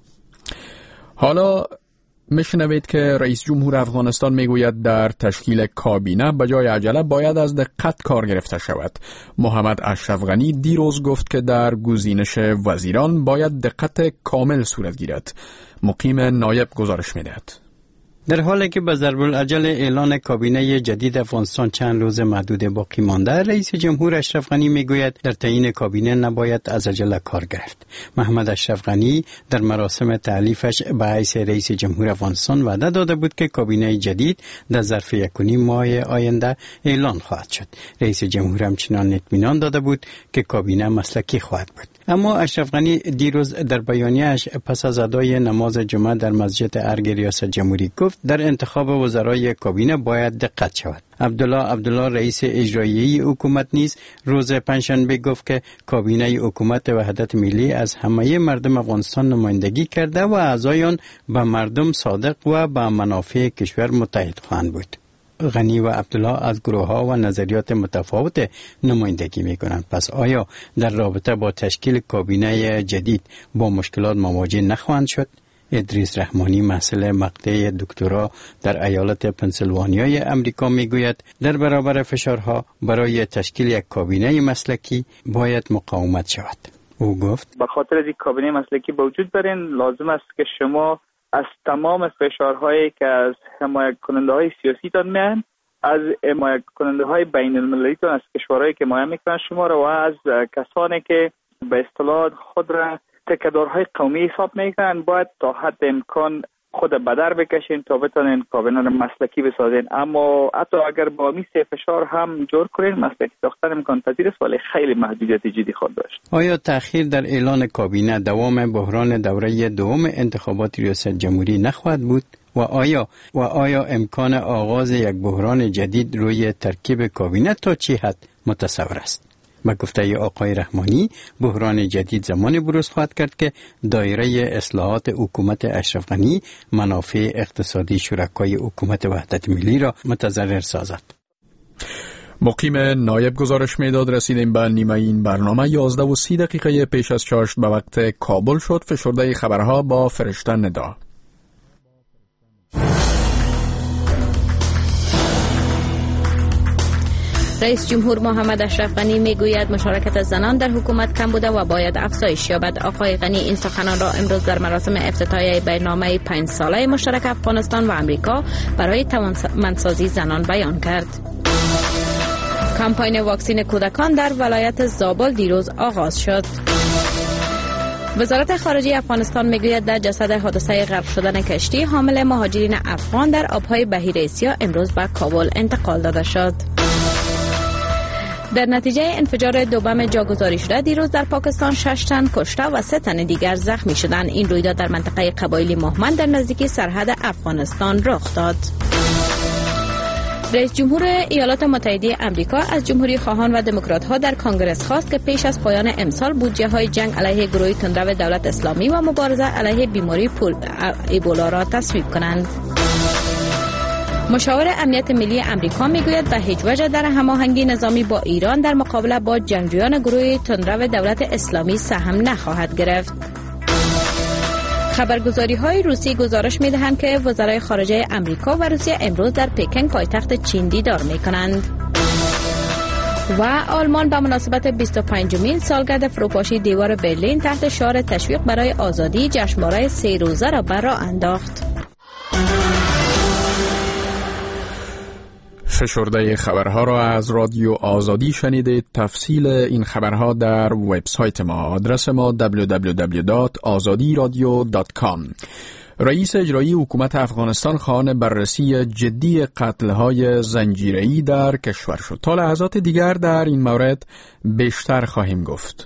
حالا میشنوید که رئیس جمهور افغانستان میگوید در تشکیل کابینه به جای عجله باید از دقت کار گرفته شود. محمد اشرف غنی دیروز گفت که در گزینش وزیران باید دقت کامل صورت گیرد. مقیم نایب گزارش میدهد. در حالی که به ضرب‌العجل اعلان کابینه جدید افغانستان چند روز محدود باقی مانده، رئیس جمهور اشرف غنی میگوید در تعیین کابینه نباید از عجله کار گرفت. محمد اشرف غنی در مراسم تعلیفش به حیث رئیس جمهور افغانستان وعده داده بود که کابینه جدید در ظرف 1.5 ماه آینده اعلان خواهد شد. رئیس جمهور همچنان اطمینان داده بود که کابینه مسلکی خواهد بود. اما اشرف غنی دیروز در بیانیه‌اش پس از ادای نماز جمعه در مسجد ارگ ریاست جمهوری گفت در انتخاب وزرای کابینه باید دقت شود. عبدالله رئیس اجرایی حکومت نیز روز پنجشنبه گفت که کابینه حکومت وحدت ملی از همه مردم افغانستان نمایندگی کرده و اعضایان به مردم صادق و به منافع کشور متحد خواهند بود. غنی و عبدالله از گروه‌ها و نظریات متفاوت نمایندگی می‌کنند. پس آیا در رابطه با تشکیل کابینه جدید با مشکلات مواجه نخواهند شد؟ ادریس رحمانی محصل مقطع دکترا در ایالت پنسیلوانیای امریکا میگوید در برابر فشارها برای تشکیل یک کابینه مسلکی باید مقاومت شود. او گفت به خاطر از این کابینه مسلکی به وجود برین لازم است که شما از تمام فشارهایی که از حمایت کننده های سیاسی تان میان از حمایت کننده های بین المللی از کشورهایی که حمایت میکنن شما را و از کسانی که به اصطلاح خود را تکدارهای قومی حساب میکنن باید تا حد امکان خود بدر بکشین تا بتونین کابینه مسلکی بسازین. اما حتی اگر با میسه فشار هم جور کنین مسلکی ساختن امکان پذیر است ولی خیلی محدودیت جدی خود داشت. آیا تأخیر در اعلان کابینه دوام بحران دوره دوم انتخابات ریاست جمهوری نخواهد بود و آیا امکان آغاز یک بحران جدید روی ترکیب کابینه تا چه حد متصور است؟ با گفته آقای رحمانی بحران جدید زمان بروز خواهد کرد که دایره اصلاحات حکومت اشرف غنی منافع اقتصادی شرکای حکومت وحدت ملی را متضرر سازد. مقیم نایب گزارش میداد رسیدیم به نیمه این برنامه 11:30 پیش از چاشت به وقت کابل شد. فشرده خبرها با فرشته ندا. رئیس جمهور محمد اشرف غنی میگوید مشارکت زنان در حکومت کم بوده و باید افزایش یابد. آقای غنی این سخنان را امروز در مراسم افتتاحیه برنامه 5 ساله مشترک افغانستان و امریکا برای توانمندسازی زنان بیان کرد. کمپاین واکسین کودکان در ولایت زابل دیروز آغاز شد. وزارت خارجه افغانستان میگوید در جسد حادثه غرق شدن کشتی حامل مهاجرین افغان در آبهای بحیر اسیا امروز به کابل انتقال داده شد. در نتیجه انفجار 2 بم جاگذاری شده دیروز در پاکستان 6 تن کشته و 3 تن دیگر زخمی شدند. این رویداد در منطقه قبایلی مهمن در نزدیکی سرحد افغانستان رخ داد. رئیس جمهور ایالات متحده آمریکا از جمهوری خواهان و دموکرات ها در کنگره خواست که پیش از پایان امسال بودجه های جنگ علیه گروه تندرو دولت اسلامی و مبارزه علیه بیماری ایبولا را تصویب کنند. مشاور امنیت ملی آمریکا میگوید به هیچ وجه در هماهنگی نظامی با ایران در مقابله با جنگجویان گروه تندرو دولت اسلامی سهم نخواهد گرفت. خبرگزاری های روسی گزارش می دهند که وزرای خارجه آمریکا و روسیه امروز در پکن پایتخت چین دیدار می کنند. و آلمان به مناسبت 25مین سالگرد فروپاشی دیوار برلین تحت شعار تشویق برای آزادی جشنواره 3 روزه را بر راه انداخت. فشرده خبرها را از رادیو آزادی شنیدید. تفصیل این خبرها در وبسایت ما. آدرس ما www.azadiradio.com. رئیس اجرایی حکومت افغانستان خواهان بررسی جدی قتل‌های زنجیره‌ای در کشور شد. تا لحظات دیگر در این مورد بیشتر خواهیم گفت.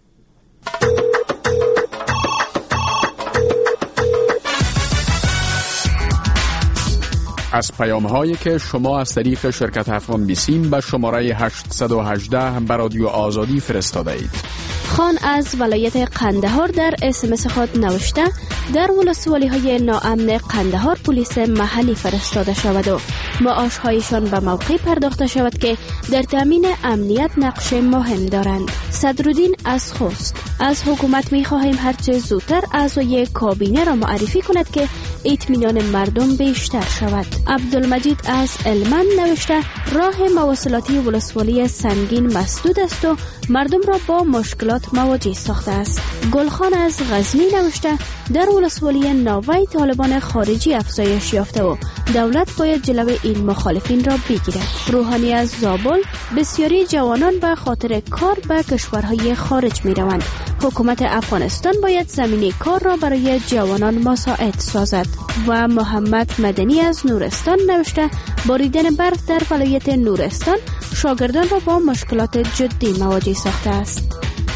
از پیام‌هایی که شما از طریق شرکت افغان بیسیم به شماره 818 به رادیو آزادی فرستاده اید. خان از ولایت قندهار در اسمس خود نوشته در ولسوالی‌های ناامن قندهار پلیس محلی فرستاده شود و معاش‌هایشان به موقع پرداخته شود که در تامین امنیت نقش مهم دارند. صدرالدین از خوست از حکومت می‌خواهیم هرچه زودتر اعضای کابینه را معرفی کند که اطمینان مردم بیشتر شود. عبدالمجید از علمن نوشته راه مواصلاتی ولسوالی سنگین مسدود است و مردم را با مشکلات مواجه ساخته است. گلخان از غزنی نوشته در ولسوالی ناوی طالبان خارجی افزایش یافته و دولت باید جلوی این مخالفین را بگیرد. روحانی از زابل بسیاری جوانان به خاطر کار به کشورهای خارج می روند. حکومت افغانستان باید زمینه کار را برای جوانان مساعد سازد. و محمد مدنی از نورستان نوشته باریدن برف در ولایت نورستان شاگردان را با مشکلات جدی مواجه ساخته است.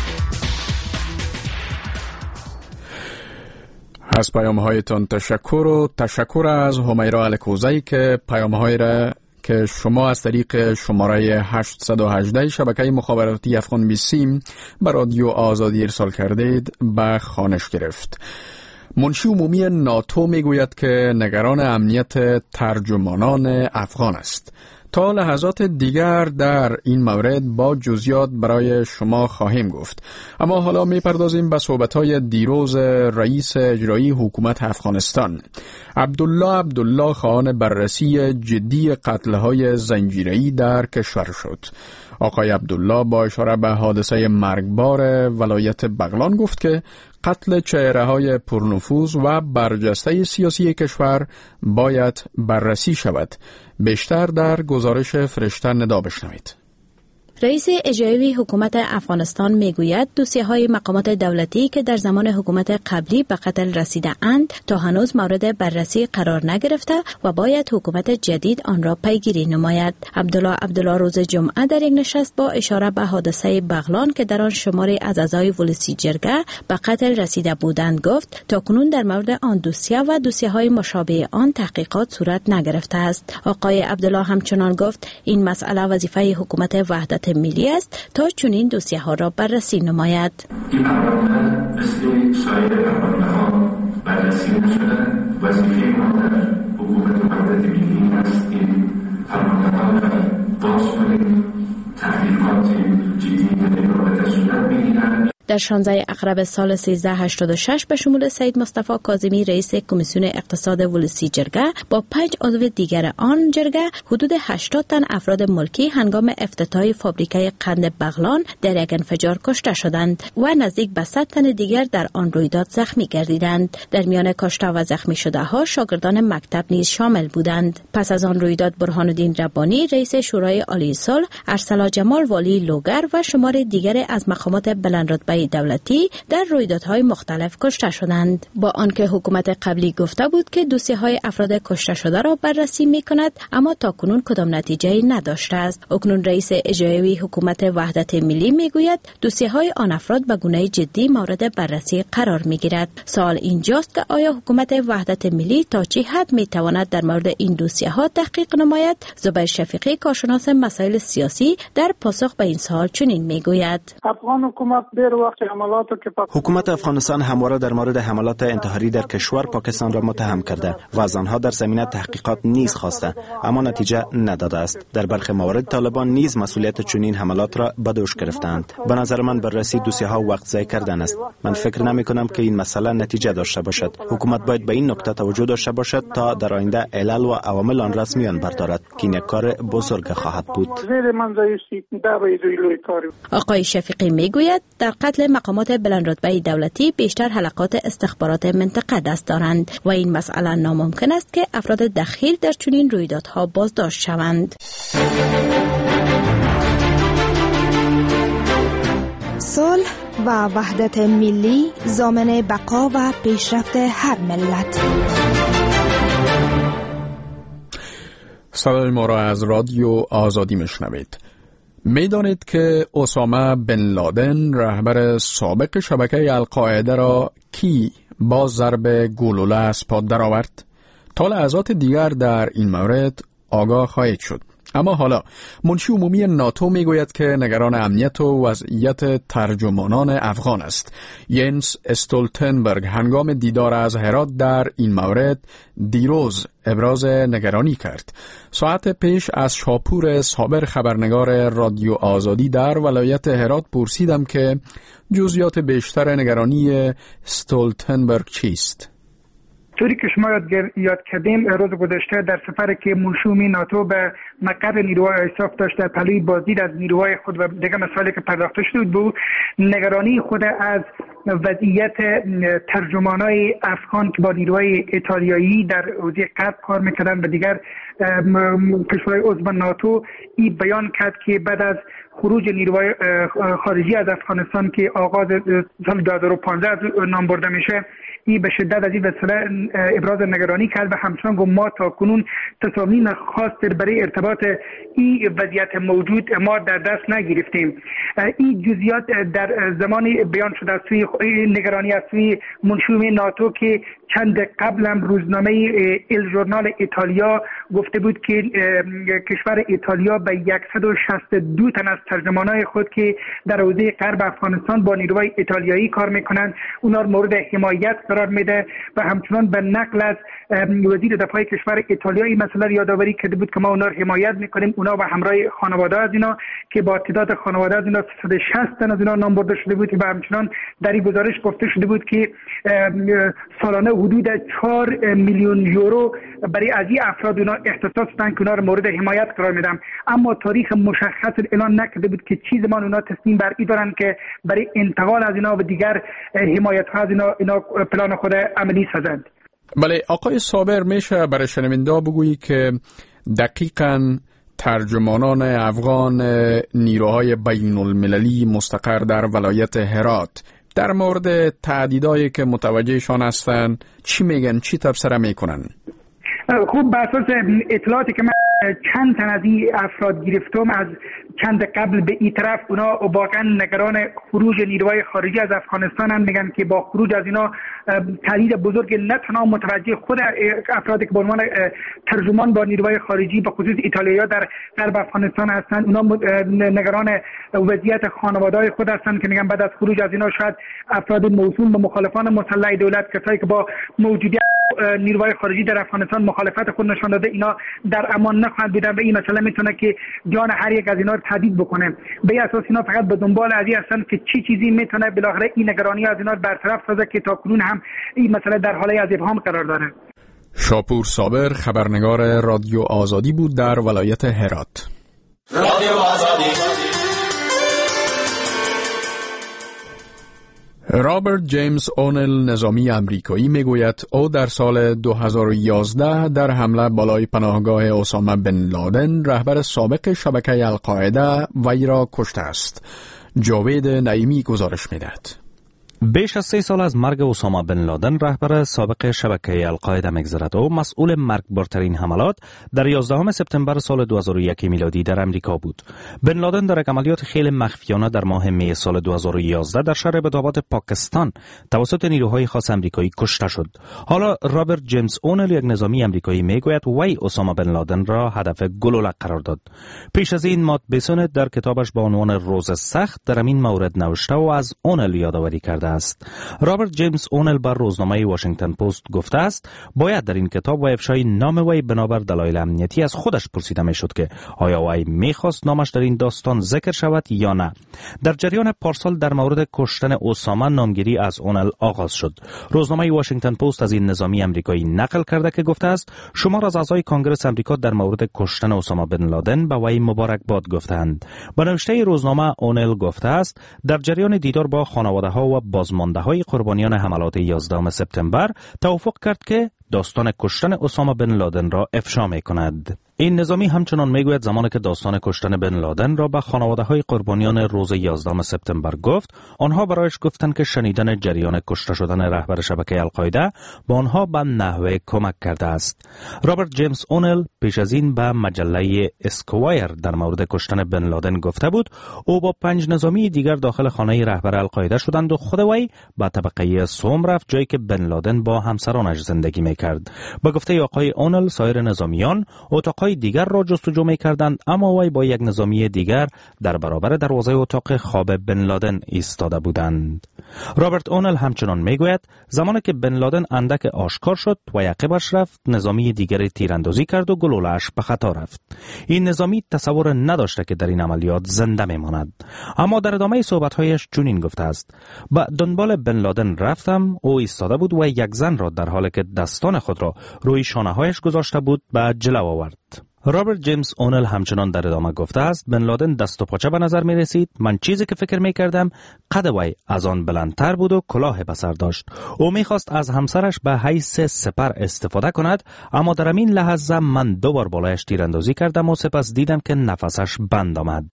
از پیام‌هایتان تشکر از همیرا الکوزی که پیام‌های را که شما از طریق شماره 818 شبکه مخابراتی افغان بیسیم به رادیو آزادی ارسال کردید به خوانش گرفت. منشی عمومی ناتو میگوید که نگران امنیت ترجمانان افغان است. تا لحظات دیگر در این مورد با جزئیات برای شما خواهیم گفت. اما حالا میپردازیم به صحبت‌های دیروز رئیس اجرایی حکومت افغانستان. عبدالله خواهان بررسی جدی قتل‌های زنجیره‌ای در کشور شد. آقای عبدالله با اشاره به حادثه مرگبار ولایت بغلان گفت که قتل چهره‌های پرنفوذ و برجسته سیاسی کشور باید بررسی شود. بیشتر در گزارش فرشته ندا بشنوید. رئیس اجرایی حکومت افغانستان میگوید دوسیه‌های مقامات دولتی که در زمان حکومت قبلی به قتل رسیده‌اند تا هنوز مورد بررسی قرار نگرفته و باید حکومت جدید آن را پیگیری نماید. عبدالله روز جمعه در یک نشست با اشاره به حادثه بغلان که در آن شماری از اعضای ولسی جرگه به قتل رسیده بودند گفت تاکنون در مورد آن دوسیه و دوسیه‌های مشابه آن تحقیقات صورت نگرفته است. آقای عبدالله همچنان گفت این مسئله وظیفه حکومت وحدت ملی است تا چنین دوسیه ها را بررسی نماید. این پرونده مثل سایر پرونده‌ها بررسی نشدن. وظیفه ما در حکومت وحدت ملی است که پرونده‌ها را باز کنیم، تحقیقات جدی در رابطه صورت بگیرد. در 16 اقرب سال 1386 به شمول سید مصطفی کاظمی رئیس کمیسیون اقتصاد ولسی جرگه با 5 عضو دیگر آن جرگه حدود 80 تن افراد ملکی هنگام افتتاح فابریکه قند بغلان در یک انفجار کشته شدند و نزدیک به 100 تن دیگر در آن رویداد زخمی گردیدند. در میان کشته و زخمی شده ها شاگردان مکتب نیز شامل بودند. پس از آن رویداد برهان الدین ربانی رئیس شورای عالی صلح، ارسلا جمال والی لوگر و شمار دیگر از مقامات بلندرتبه دولتی در رویدادهای مختلف کشته شدند. با آنکه حکومت قبلی گفته بود که دوسیه‌های افراد کشته شده را بررسی می‌کند، اما تاکنون کدام نتیجه‌ای نداشته است. اکنون رئیس اجرایی حکومت وحدت ملی میگوید دوسیه‌های آن افراد به گونه جدی مورد بررسی قرار می‌گیرد. سوال اینجاست که آیا حکومت وحدت ملی تا چه حد می‌تواند در مورد این دوسیه‌ها تحقیق نماید؟ زبیر شفیقی کارشناس مسائل سیاسی در پاسخ به این سوال چنین میگوید: افغان حکومت حکومت افغانستان همواره در مورد حملات انتحاری در کشور پاکستان را متهم کرده و از آنها در زمینه تحقیقات نیز خواسته، اما نتیجه نداده است. در برخی موارد طالبان نیز مسئولیت چنین حملات را به دوش گرفتند. به نظر من بررسی دوسیه‌ها وقت ضایع کردن است. من فکر نمی‌کنم که این مسئله نتیجه داشته باشد. حکومت باید به این نکته توجه داشته باشد تا در آینده علل و عوامل آن را میان بردارد که این یک کار بزرگ خواهد بود. آقای شفیقی میگوید در قتل مقامات بلندرتبه دولتی بیشتر حلقات استخبارات منطقه دست دارند و این مسئله ناممکن است که افراد دخیل در چنین رویدادها بازداشت شوند. صلح و وحدت ملی ضامن بقا و پیشرفت هر ملت. صدای ما را از رادیو آزادی میشنوید. میدانید که اسامه بن لادن رهبر سابق شبکه القاعده را کی با ضرب گلوله از پا درآورد؟ تا لحظات دیگر در این مورد آگاه خواهید شد. اما حالا منشی عمومی ناتو میگوید که نگران امنیت و وضعیت ترجمانان افغان است. ینس استولتنبرگ هنگام دیدار از هرات در این مورد دیروز ابراز نگرانی کرد. ساعت پیش از شاپور صابر خبرنگار رادیو آزادی در ولایت هرات پرسیدم که جزئیات بیشتر نگرانی استولتنبرگ چیست؟ طوری که شما یاد کردین روز گذشته در سفری که منشی ناتو به مقر نیروهای ایساف داشت در پلوی بازدید از نیروهای خود و دیگر مسائلی که پرداخته شده بود، نگرانی خود از وضعیت ترجمانای افغان که با نیروهای ایتالیایی در حوزه غرب کار میکردن و دیگر کشورهای عضو ناتو این بیان کرد که بعد از خروج نیروهای خارجی از افغانستان که آغاز سال 2015 نام برده میشه، این به شدت از این وسیله ابراز نگرانی کرد و همچنان گفت ما تا کنون تصامیم خاص برای ارتباط این وضعیت موجود ما در دست نگرفتیم. این جزئیات در زمانی بیان شده از سوی نگرانی از سوی منشی ناتو که چند قبل هم روزنامه ال ژورنال ایتالیا گفته بود که کشور ایتالیا به 162 تن از ترجمانای خود که در حوزه غرب افغانستان با نیروهای ایتالیایی کار میکنند اونا مورد حمایت قرار میده و همچنان به نقل از وزیر دفاع کشور ایتالیا این مسئله یادآوری کرده بود که ما اونا رو حمایت میکنیم، اونا و همراه خانواده از اینا که با تعداد خانواده از اینا 360 تن از اینا نام برده شده بود و همچنان در این گزارش گفته شده بود که سالانه حدود 4 میلیون یورو برای از این افراد اونا اختصاص دادن که اونا رو مورد حمایت قرار میدم، اما تاریخ مشخص اعلان نکرده بود که چی زمان اونا تصمیم بر این دارن که برای انتقال از اینا و دیگر حمایت ها از اینا پلان خود عملی سازند. بله آقای صابر، میشه برای شنونده بگویی که دقیقاً ترجمانان افغان نیروهای بین المللی مستقر در ولایت هرات در مورد تهدیدایی که متوجهشان هستند چی میگن، چی تبصره میکنن؟ خوب بر اساس اطلاعاتی که من چند تن از این افراد گرفتم از چند قبل به این طرف، اونا واقعا نگران خروج نیروهای خارجی از افغانستان هم، میگن که با خروج از اینا تهدید بزرگ نه تنها متوجه خود افرادی که به عنوان ترجمان با نیروهای خارجی به خصوص ایتالیایی در غرب افغانستان هستند، اونا نگران وضعیت خانواده‌های خود هستند که میگن بعد از خروج از اینا شاید افراد موسوم به مخالفان مسلح دولت، کسایی که با موجودیت نیروهای خارجی در افغانستان مخالفت خود نشان داده، اینا در امان نخواهند بودن و این مسئله میتونه که جان هر یک از اینا رو تهدید بکنه. به اساس اینا فقط به دنبال ازی هستن که چی چیزی میتونه بالاخره این نگرانی از اینا برطرف سازه که تاکنون هم این مسئله در حاله از ابهام قرار داره. شاپور صابر، خبرنگار رادیو آزادی بود در ولایت هرات. رادیو آزادی. رابرت جیمز اونل، نظامی امریکایی، میگوید او در سال 2011 در حمله بالای پناهگاه اسامه بن لادن، رهبر سابق شبکه القاعده، وی را کشته است. جاوید نعیمی گزارش میدهد. بیش از 3 سال از مرگ اسامه بن لادن، رهبر سابق شبکه القاعده می‌گذرد. او مسئول مرگبارترین حملات در 11 سپتامبر سال 2001 میلادی در امریکا بود. بن لادن در یک عملیات خیلی مخفیانه در ماه می سال 2011 در شهر بداباد پاکستان توسط نیروهای خاص امریکایی کشته شد. حالا رابرت جیمز اونل، یک نظامی امریکایی، میگوید وی اسامه بن لادن را هدف گلوله قرار داد. پیش از این مات بیسونت در کتابش با عنوان روز سخت در این مورد نوشته و از اونل یادآوری کرده است. رابرت جیمز اونل بر روزنامه واشنگتن پست گفته است باید در این کتاب و افشای نام وی بنابر دلایل امنیتی از خودش پرسیده میشد که آیا وی میخواست نامش در این داستان ذکر شود یا نه. در جریان پارسال در مورد کشتن اسامه نامگیری از اونل آغاز شد. روزنامه واشنگتن پست از این نظامی امریکایی نقل کرده که گفته است شمار از اعضای کنگره امریکا در مورد کشتن اسامه بن لادن به وی مبارکباد گفتند. با نوشته روزنامه اونل گفته است در جریان دیدار با خانواده‌ها و بازمانده‌های قربانیان حملات 11 سپتامبر توافق کرد که داستان کشتن اسامه بن لادن را افشا می‌کند. این نظامی همچنان میگوید زمانی که داستان کشتن بن لادن را به خانواده‌های قربانیان روز 11 سپتامبر گفت، آنها برایش گفتند که شنیدن جریان کشته شدن رهبر شبکه القاعده با آنها به نحوه کمک کرده است. رابرت جیمز اونل پیش از این به مجله اسکوایر در مورد کشتن بن لادن گفته بود او با 5 نظامی دیگر داخل خانه رهبر القاعده شدند و خود وی به طبقه سوم رفت، جایی که بن لادن با همسرانش زندگی میکرد. به گفته آقای اونل سایر نظامیان اتاقهای دیگر را جستجو می‌کردند، اما وی با یک نظامی دیگر در برابر دروازه اتاق خواب بن لادن ایستاده بودند. رابرت اونل همچنان میگوید زمانی که بن لادن اندک آشکار شد و یقبش رفت، نظامی دیگری تیراندازی کرد و گلوله‌اش به خطا رفت. این نظامی تصور نداشته که در این عملیات زنده میماند، اما در ادامه صحبت‌هایش چنین گفته است: با دنبال بن لادن رفتم، او ایستاده بود و یک زن را در حالی که دستان خود را روی شانه‌هایش گذاشته بود به جلو آورد. رابرت جیمز اونل همچنان در ادامه گفته است بن لادن دست و پاچه به نظر می رسید. من چیزی که فکر می کردم قد وی از آن بلندتر بود و کلاه به سر داشت. او می خواست از همسرش به حیث سپر استفاده کند، اما در این لحظه من 2 بار بالایش تیراندازی کردم و سپس دیدم که نفسش بند آمد.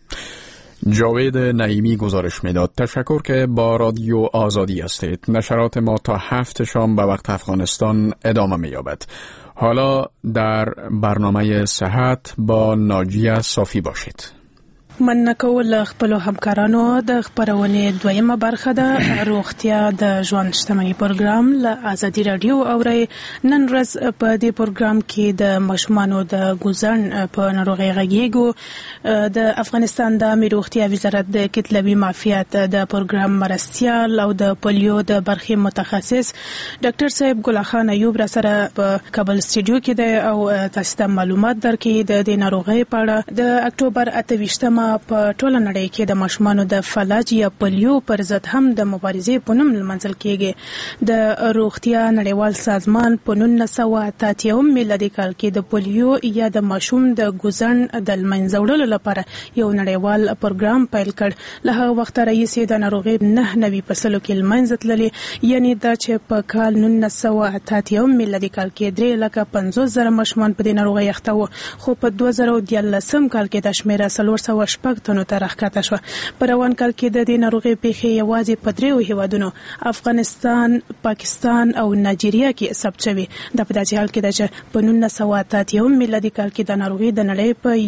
جاوید نعیمی گزارش میداد. تشکر که با رادیو آزادی هستید. نشرات ما تا 7 شام به وقت افغانستان ادامه می‌یابد. حالا در برنامه صحت با ناجیه صافی باشید. من کول خپل همکارانو د خبرونه دویمه برخه ده روغتیا د ژوند شتمنۍ پروګرام له ازادي رادیو اوري. نن ورځ په دې پروګرام کې د ماشومانو د ګوزن په ناروغۍ غږیږو. د افغانستان د عامه روغتیا وزارت د کتلوي معافیت د پروګرام مرستیال او د پولیو د برخې متخصص ډاکټر صاحب ګل خان ایوب را سره په کابل سټوډیو کې ده او تاسو ته معلومات درکړي د دې ناروغۍ په اړه. د اکتوبر 28 په ټوله نړۍ کې د ماشومانو د فلج یا پولیو پر ضد هم د مبارزې په نوم لمانځل کیږي. د روغتیا نړیوال سازمان په 1988 میلادي کال کې د پولیو یا د ماشوم د ګوزن د لمنځه وړلو لپاره یو نړیوال پروګرام پیل کړ. له هغه وخت راهیسې د ناروغۍ 9% کې لمنځه تللې، یعنی دا چې په کال 1988 میلادي کال کې 350,000 ماشومان په دې ناروغۍ اخته وو، خو په 2013 کال کې د شمیره 406 تنو ته راښکته شوه. په روان کال کې د دې ناروغۍ پیښې یوازې په 3 هیوادونو افغانستان، پاکستان او نایجیریا کې ثبت شوې. دا په داسې حال کې ده چې په 1988 میلادي کال کې د ناروغۍ د نړۍ په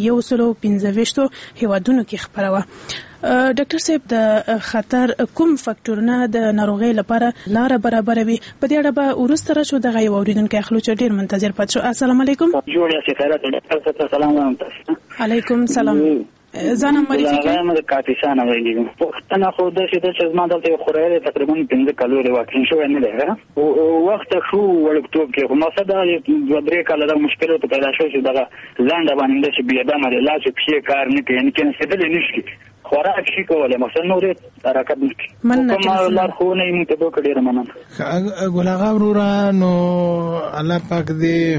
125 هیوادونو کې خپره وه. ډاکټر صاحب، د خطر کوم فاکټورونه د ناروغۍ لپاره لاره برابروي؟ په دې اړه به وروسته راشو. دغه یو اوریدونکی اخلو چې ډېر منتظر پاتې شو. السلام علیکم. جوړ یې خیرات. السلام علیکم. علیکم سلام. ځانم معرفي کړئ. زه کاپیسا نه ویږم. پښتنه خو د چې زما دلته خورای تقریبا 15 کالوري واکسین شو نه ده. او وخت خو ولکتوب کې خو مقصد دا 2-3 کال د مشکل ته پیدا شو چې دغه ځان باندې چې بیا د مری لاس کې کار نه کوي، یعنی کې څه نشي خوراک شي کولای، مثلا نورې حرکت نشي. کوم لار خو نه یې ته دوه ډیر مننه. ګلاغه ورورا نو الله پاک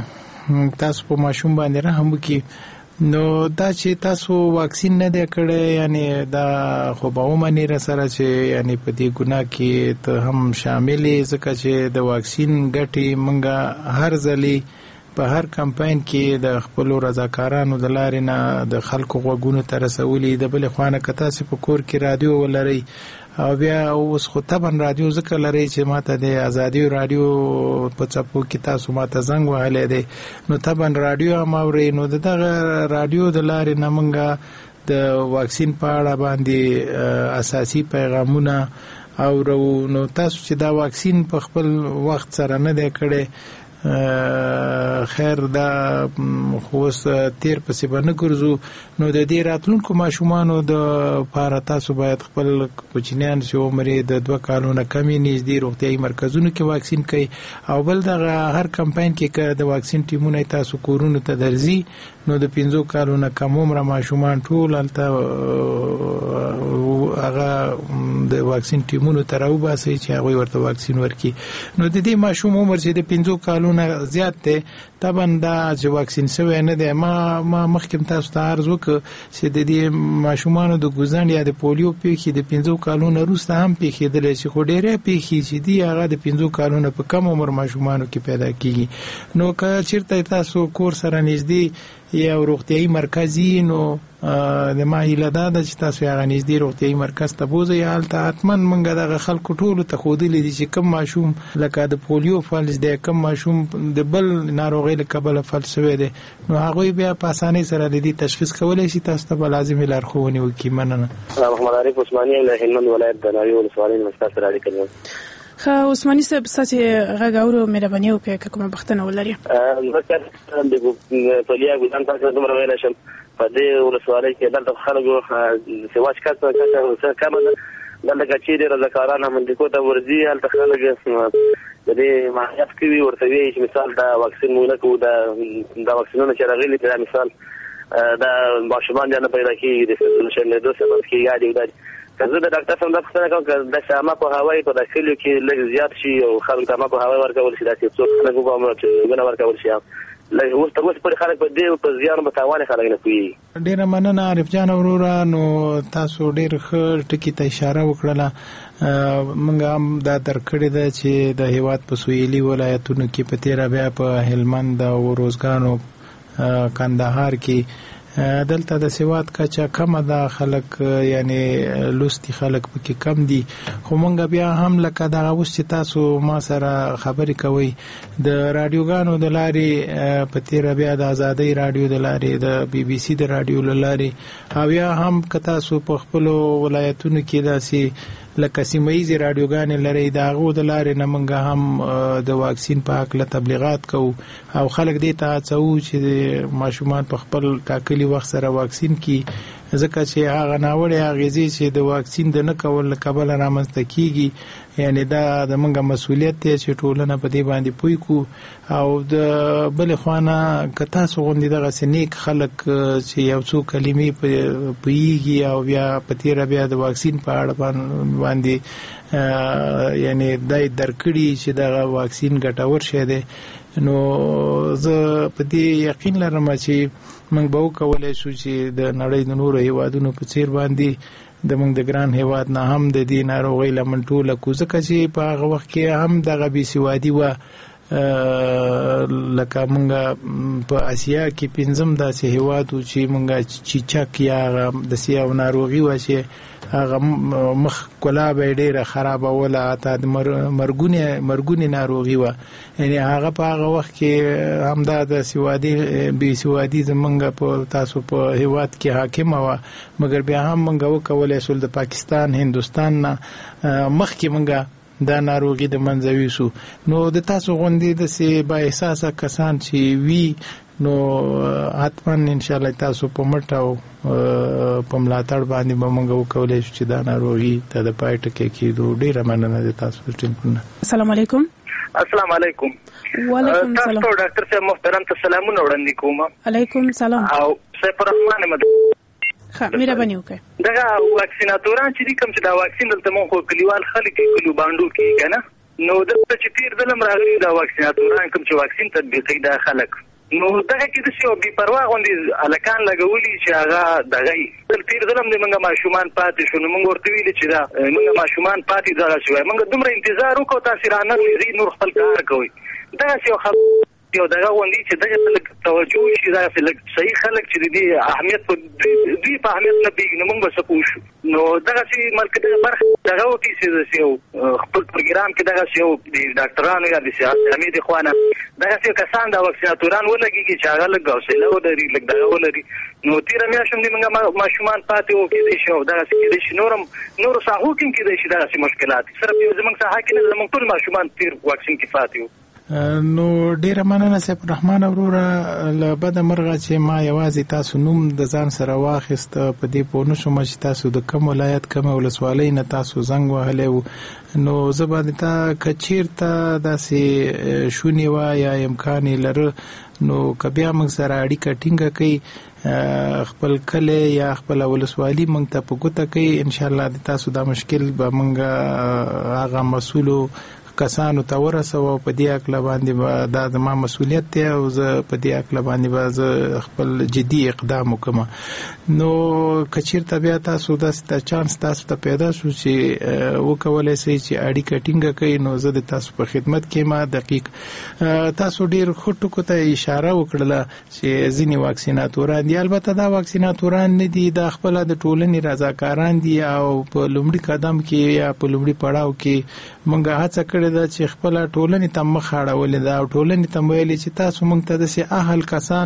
دې تاسو په ماشوم باندې رحم وکړي. نو دا چې تاسو واکسین نه دی کړی، یعنی دا خو به ومني را سره چې یعنی په دې ګناه کې ته هم شاملې، ځکه چې د واکسین ګټې موږ هر ځلې په هر کمپاین کې د خپل رضاکارانو د لارې نه د خلکو غوږونو ته رسولي. د بلې خوا نه که تاسې په کور کې رادیو ولرئ او بیا اوس خو طبعا رادیو ځکه لرئ چې ماته د ازادي رادیو په څپو کې تاسو ماته زنګ وهلی دی، نو طبعا رادیو هم اورئ. نو دغه رادیو د لارې نه موږ د واکسین په اړه باندې اساسي پیغامونه اورو. نو تاسو چې دا واکسین په خپل وخت سره نه دی کړی، خیر دا خوص تیر پسې به نه ګرځو. نو د دې راتلونکو ماشومانو د پاره تاسو باید خپل کوچنیان چې عمر یې د 2 کالونو کمې نږدې روغتیایي مرکزونو کې واکسین کوي. او بل دغه هر کمپاین کې د واکسین ټیمونه تاسو کورونو ته درځي، نو د 15 کالونو کم عمر ماشومان ټول هلته هغه د واکسین ټیمونو ته راوباسي چې هغوی ورته واکسین ورکړي. نو د دې ماشوم عمر چې د 15 کالونو زیات دی، طبعا دا چې واکسین شوی نه دی. ما مخکې تاسو ته عرض وکړ چې د دې ماشومانو د ګوزن یا د پولیو پیښې د 15 کالونو وروسته هم پیښېدلی چې خو ډېری پیښې چې دي هغه د 15 کالونو په کم عمر ماشومانو کې پیدا کیږي. نو که چېرته تاسو کور سره نږدې یا روغتیایي مرکزي، نو د ما هیله دا ده چې تاسو هغه نږدې روغتیایي مرکز ته بوځئ. هلته حتما موږ دغه خلکو ټولو ته ښودلی دي چې کوم ماشوم لکه د پولیو فلج دی، کوم ماشوم د بل ناروغۍ له کبله فلج شوی دی، نو هغوی بیا په اسانۍ سره د دې تشخیص کولی شي. تاسو ته به لازمې لارښوونې وکړي. مننه. محمد عارف عثماني له هلمند ولایت د ناوې ولسوالۍ نه ستاسو سره اړیکه لرم. ښه عثماني صاحب، ستاسې غږ اورو، مهرباني وکړئ که کومه پوښتنه ولرئ. زه د پولیا ګوزن تاسو دومره ویلی شم په دې ولسوالۍ کې دلته خلکو سوا چې کسه کمه ده، دلته که چیرې رضاکاران امریکو ته ورځي، هلته خلک د دې ماهیت کوي، ورته وایي چې مثال دا واکسین مو نه کوو، دا واکسینونه چې راغلي دي دا مثال دا ماشومان نه پیدا کېږي، د شرمېدو سبب کېږي. یاد یو که زه د ډاکټر صاحب دا پوښتنه کوم که داسې عامه پوهاوی په داسې کلیو کې لږ زیات شي او خلکو ته عامه پوهاوی ورکول شي، داسې څوک خلک وګورم چې ونه ورکول شي، اوس تر اوسه پورې خلک په دې په زیانو په تاوان خلک نه پوهېږي. ډېره مننه عارف جان وروره. نو تاسو ډېر ښه ټکي ته اشاره وکړله. موږ هم دا درک کړې ده چې د هېواد په سویلي ولایتونو کې په تېره بیا په هلمند او روزګان او کندهار کې دلته د سواد کچه کمه ده، خلک یعنی لوستي خلک پکې کم دي. خو مونږ بیا هم لکه دغه اوس چې تاسو ما سره خبرې کوئ د رادیوګانو د لارې په تېره بیا د ازادۍ رادیو د لارې د بي بي سي د رادیو له لارې، او یا هم که تاسو په خپلو ولایتونو کې داسې لکه سیمهیزې رادیوګانې لرئ، د هغو د لارې نه موږ هم د واکسین په هکله تبلیغات کوو او خلک دې ته هڅوو چې ماشومان په خپل ټاکلي معمولی وخت سره واکسین کی ځکه چې هغه ناوړه اغیزې چې د واکسین د نه کول کبل رامنځته کیږي یعنی دا د منګه مسولیت دی چې ټولنه په دې باندې پوي کو او د بل خوانه کتا سغوندې دغه سنیک خلک چې یو څو کلمې پويږي او بیا په تیر بیا د واکسین په اړه باندې یعنی دای درکړي چې دغه واکسین ګټور شه دی نو زه په دې یقین لرم چې موږ به وکولای شو چې د نړۍ د نورو هیوادونو په څیر باندې د موږ د ګران هیواد نه هم د دې ناروغۍ لمن ټوله کو ځکه چې په هغه وخت کې هم دغه بې سوادي وه لکه موږ په اسیا کې پنځم داسې هیواد و چې موږ چیچک یا داسې یو ناروغي وه چې هغه مخ کلا به ډېره خرابوله حتی د مرګونې ناروغي وه یعنی هغه په هغه وخت کې همدا د بې سوادي زموږ په تاسو په هیواد کې حاکمه وه مګر بیا هم موږ وکولی شول د پاکستان هندوستان نه مخکې موږ دا ناروغي د منځوي شو نو د تاسو غوندې د سي با احساسه کسان چې وی نو حتما ان شاء الله تاسو په مټاو په ملاتړ باندې به موږ وکولای شو چې دا ناروغي ته د پایټ کې کېدو ډیره مننه د تاسو ټینګونه. السلام علیکم. السلام علیکم. وعلیکم السلام. تاسو ډاکټر صاحب محترم ته سلامونه وړاندې کوم. علیکم سلام. او سیف الرحمن مد ښه مهرباني وکړئ. دغه واکسیناتوران چې کوم چې دا واکسین دلته مو خو کلیوال خلک کلیو باندې کې کنه نو دلته چې تیر دلم راغلي دا واکسیناتوران کوم چې واکسین تطبیقي دا خلک نو دغه کې د شو بي پروا غوندي الکان لګولي چې هغه دغه تیر دلم د منګه ماشومان پاتې شو نو موږ ورته ویل چې دا منګه ماشومان پاتې دا شوی موږ دومره انتظار وکړو تاسو رانه نور خپل کار کوي دا څه خبر یو دغه غونډې چې دغه توجه شي دا صحیح خلک چې دې اهمیت په دې په اهمیت نه بیګ نو موږ به پوښو نو دغه چې ملک د برخه دغه وتی چې خپل پروګرام کې دغه چې ډاکټرانو یا د سیاسي د خوانه دغه چې کسان د واکسیناتوران ولګي چې هغه لږ حوصله ولري لږ دغه ولري نو تیر میاشم دې موږ ماشومان پاتې وو کې دې شو دغه چې نور ساحو کې دې شي دغه مشکلات صرف یو زمونږ ساحه کې نه زمونږ ټول ماشومان تیر واکسین کې پاتې وو. نو ډیره مننه سیف الرحمن وروره له بده مرغه چې ما یوازې تاسو نوم د ځان سره واخیست په دې پوه نه شوم چې تاسو د کوم ولایت کوم ولسوالۍ نه تاسو زنګ وهلی و نو زه باندې تا کچیرته داسې شونې وه یا امکان یې لره نو که بیا موږ سره اړیکه ټینګه کوي خپل کلی یا خپل ولسوالي موږ ته په ګوته کوي انشاءالله د تاسو دا مشکل به موږ هغه مسؤلو کسانو ته ورسو په دې اکل باندې دا زما مسؤلیت دی او زه په دې اکل باندې به خپل جدي اقدام وکم نو کچیرته بیا تاسو د چانس تاسو ته پیدا شو چې وکولای شئ چې اړیکه ټینګه کړئ نو زه د تاسو په خدمت کې ما دقیق تاسو ډیر خټو کوته اشاره وکړه چې ځینی واکسیناتوران دي البته دا واکسیناتوران نه دي د خپل د ټولنې رضاکاران دي او په لومړي قدم کې یا په لومړي پړاو کې مونږ هڅه کړې ده چې خپل ټولنې ته مخ اړولې ده او ټولنې ته ویلي چې تاسو مونږ ته د سي اهل کسان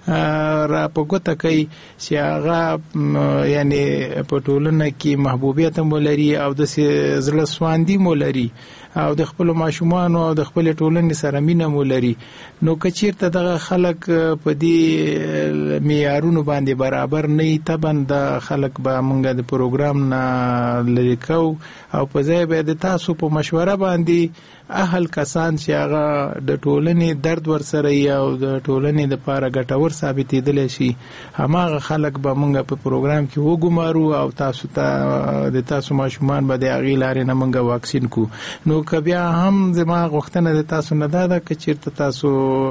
را په ګوته کوي چې هغه یعنی په ټولنه کې محبوبیت مولري او د زړه سواندي مولري او د خپل ماشومان او د خپل ټولنې سره مینه مولري نو کچیرته دغه خلک په دې معیارونو باندې برابر نه تبن د خلک به مونږ د پروګرام نه لری کو او په ځای به د تاسو په مشوره باندې اهل کسان چې هغه د ټولنې درد ورسره او د ټولنې د پاره ګټور ثابتېدل شي هماغه خلک به مونږ په پروګرام کې وګمارو او تاسو ته د تاسو ماشومان به د اغي لارې نه مونږ واکسین کو نو کبیا هم زما غوښتنه د تاسو نه ده چې چیرته تاسو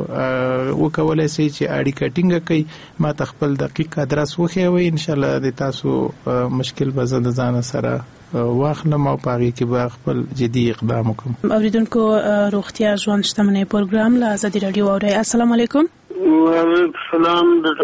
وکولای شئ چې اړیکه ټینګه کړئ ما تخپل دقیق ادرس وښیوي ان شاء الله د تاسو مشکل به زه د ځان سره واخلم او پاره کې به خپل جدي اقدام وکم. اوریدونکو روغتیا ژوند شتمنۍ پروګرام له آزادي رادیو اوري. السلام علیکم. وعلیکم السلام.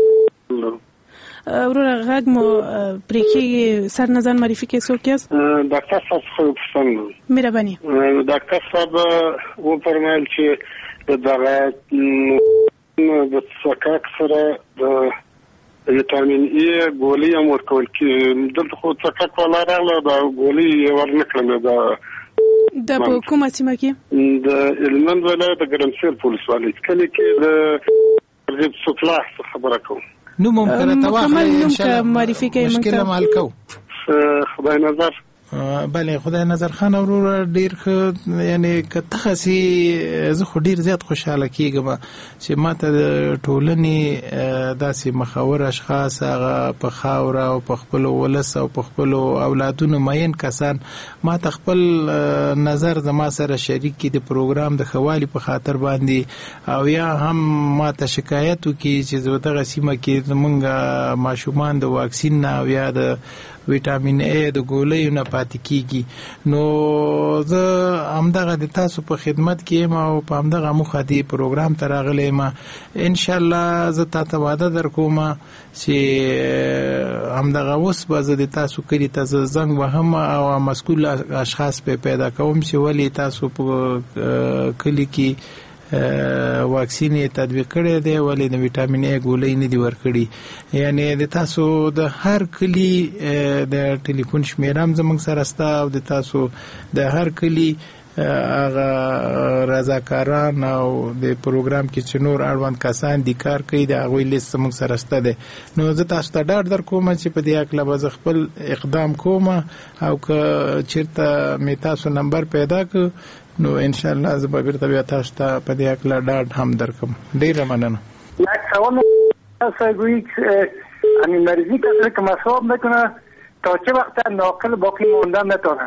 ورور غږ مو پریکي سر نظر معرفي کې څوک یاست؟ ډاکټر صاحب څنګه؟ مهرباني. ډاکټر صاحب و فرمایل چې دغه د څکاک سره د ویټامین ای ګولۍ هم ورکول کېږي دلته خو څکاک ولا راغله دا ګولۍ ورنکړم دا د کومه سیمه کې د هلمند ولایت د ګرمسیر پولیس والي کلی کې د سفلاح خبره کوم نو ممکنه مکمل نوم که معرفي کوي مشکل مال کو خدای نظر بله خدای نظر خان ورور ډیر ښه یعنی که تخصي زه خو ډیر زیات خوشاله کیږم چې ماته د ټولنې داسې مخاور اشخاص هغه په خاور او په خپل ولس او په خپل اولادونو ماین کسان ماته خپل نظر زما سره شریک کی د پروګرام د خوالي په خاطر باندې او یا هم ماته شکایت وکي چې زه دغه سیمه کې زمونږ ماشومان د واکسین نه او یا د ویټامین ای د ګولیو نه پاتې کیږي نو زه همدغه د تاسو په خدمت کې یم او په همدغه موخه د پروګرام ته راغلی یم ان شاء الله زه تاسو وعده درکوم چې همدغه اوس به زه د تاسو کلی ته زنګ وهم او مسؤل اشخاص په پیدا کوم چې ولی تاسو په کلی کې واکسین تطبیق کړی دی ولې د ویټامین ای ګولۍ نه دی ورکړي یعنی د تاسو د هر کلی د ټلیفون شمیرم زموږ سره ستا او د تاسو د هر کلی هغه رضاکاران او د پروګرام کې چې نور اړوند کسان دي کار کوي د هغوی لیست زموږ سره سته دی نو زه تاسو ته ډاډ درکوم چې په دې هکله به زه خپل اقدام کوم او که چېرته مې تاسو نمبر پیدا کړ نو ان شاء الله زه به بیرته بیا تاسو ته په دې هکله ډاډ هم درکم ډیره مننه یک سوال سایگویی همین مریضی کسی که مصاب میکنه تا چه وقت ناقل باقی موندن نتونه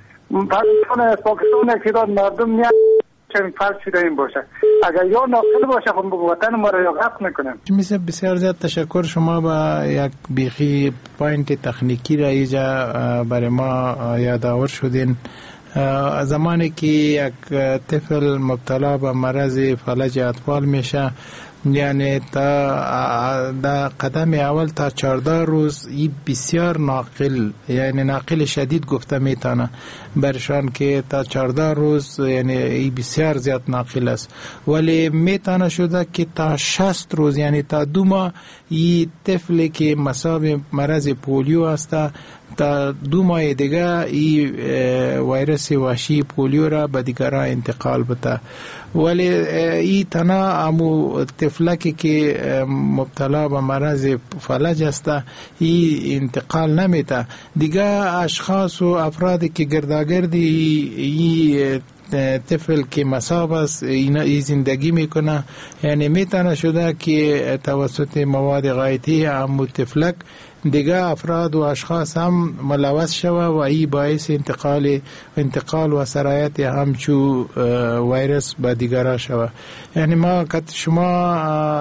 پاکستان اکیداد مردم میاد چنین فرض شده این باشه اگر یا ناقل باشه خب وطن ما را یقف میکنیم میشه بسیار زیاد تشکر شما با یک بیخی پوینت تکنیکی را اینجا برای ما یادآور شدین زمانی که یک طفل مبتلا به مرض فلج اطفال میشه یعنی تا قدم اول تا 14 روز این بسیار ناقل یعنی ناقل شدید گفته میتونه برشان که تا 14 روز یعنی این بسیار زیاد ناقل است ولی میتونه شده که تا 60 روز یعنی تا 2 ماه این طفلی که مصاب مرض پولیو است تا 2 ماه دیگه این ویروس وحشی پولیو را به دیگران انتقال بده ولی این تنها امو طفلکی که مبتلا به مرض فلج است این انتقال نمیده دیگه اشخاص و افرادی که گرداگردی این طفل که مصاب است این زندگی میکنه یعنی میتونه شده که توسط مواد غایطی امو طفلک دیگه افراد و اشخاص هم ملوث شوه و این باعث انتقال و سرایت همچو ویروس به دیگران شوه یعنی ما که شما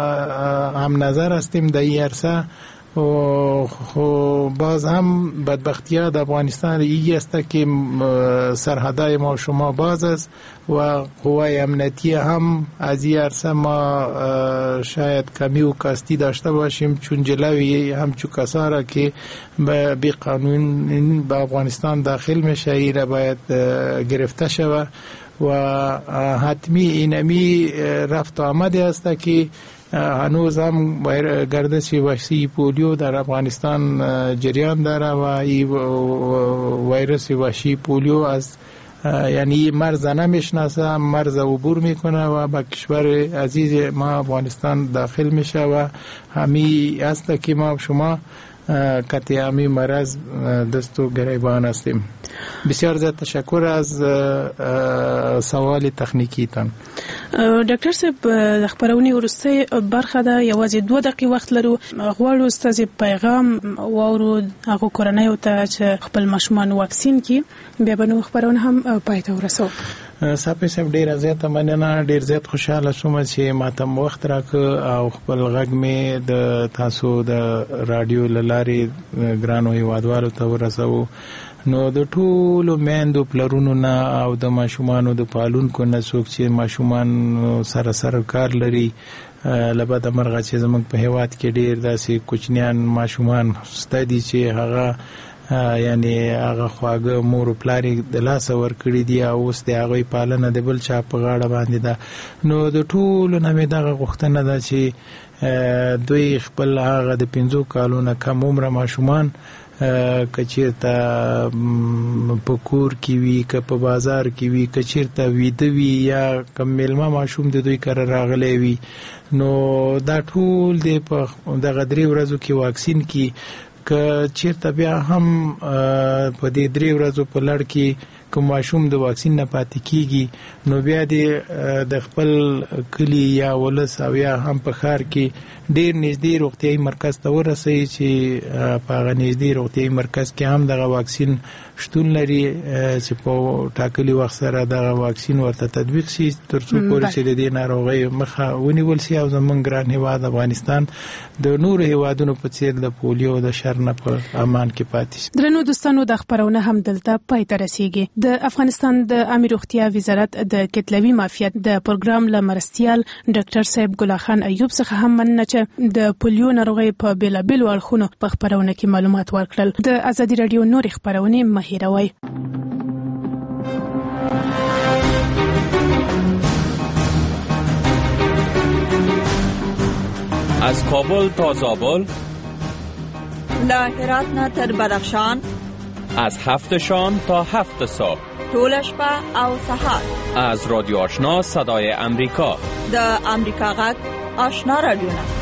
هم نظر هستیم در این عرصه و باز هم بدبختی ها در افغانستان ای است که سرحدای ما شما باز است و قوای امنیتی هم از این عرصه ما شاید کمی و کاستی داشته باشیم چون جلوی همچو کسا را که بی قانون به افغانستان داخل میشه ای را باید گرفته شود و حتمی اینمی رفت آمده است که هنوز هم گردش وحشی پولیو در افغانستان جریان داره و این ویروس وحشی پولیو از یعنی مرز نمیشناسه مرز عبور میکنه و به کشور عزیز ما افغانستان داخل میشه و همی است که ما شما کتی همی مرض دست و گریبان هستیم بسیار زیاد تشکر از سوال تخنیکی تان ډاکټر صاحب د خبرونې ورسته برخه ده یوازې 2 دقیقې وخت لرو غواړو ستاسو پیغام واورو هغه کورنۍ ته چې خپل ماشومان واکسین کی بیا به نو خبرونه هم پای ته ورسو صاحب ډیر زیات مننه ډیر زیات خوشاله شوم چې ماته وخت راک او خپل غږ می د تاسو د رادیو لاري ګرانو هیوادوالو ته ورسو نو د ټولو میندو پلرونو نه او د ماشومانو د پالونکو نه څوک چې ماشومان سره کار لري لبا د مرغه چې زموږ په هیواد کې ډیر داسې کوچنیان ماشومان ستدي چې هغه یعنی هغه خواږه مور او پلار د لاس ور کړی دی او اوس د هغه پالنه د بل چا په غاړه باندې ده. نو د ټولو نه مې دغه غوښتنه ده چې دوی خپل هغه د 5 کالونو کم عمره ماشومان کچیرته په کور کې وي که په بازار کې وي کچیرته ویده وي یا کم میلمه ماشوم د دوی کره راغلی وي نو دا ټول د په دغه 3 ورځو کې واکسین کې که چیرته بیا هم په دې 3 ورځو په لړ کې کوم ماشوم د واکسین نه پاتې کیږي نو بیا د خپل کلی یا ولس او یا هم په ښار کې ډیر نږدې روغتیايي مرکز ته ورسوي چې په هغه نږدې روغتیايي مرکز کې هم دغه واکسین شتون لري چې په ټاکلي وخت سره دغه واکسین ورته تطبیق شي تر څو پورې چې د دې ناروغۍ مخه ونیول شي او زموږ ګران هیواد افغانستان د نورو هیوادونو په څیر د پولیو د شر نه په امان کې پاتې شي. درنو دوستانو د خبرونه هم دلته پای ته رسیږي. د افغانستان د عامه روغتیا وزارت د کتلوي معافیت د پروګرام لمرستيال ډاکټر صاحب ګل خان ایوب څخه هم مننه چې د پولیو ناروغۍ په بیلابل اړخونو په خبرونه کې معلومات ورکړل. د ازادي رادیو نور خبرونه مهیروي. از کابل تا زابل، له هرات نه تر بدخشان، از 7 شام تا 7 صبح، ټول شپه او سحر، از رادیو آشنا صدای امریکا، د امریکا غږ آشنا رادیو نه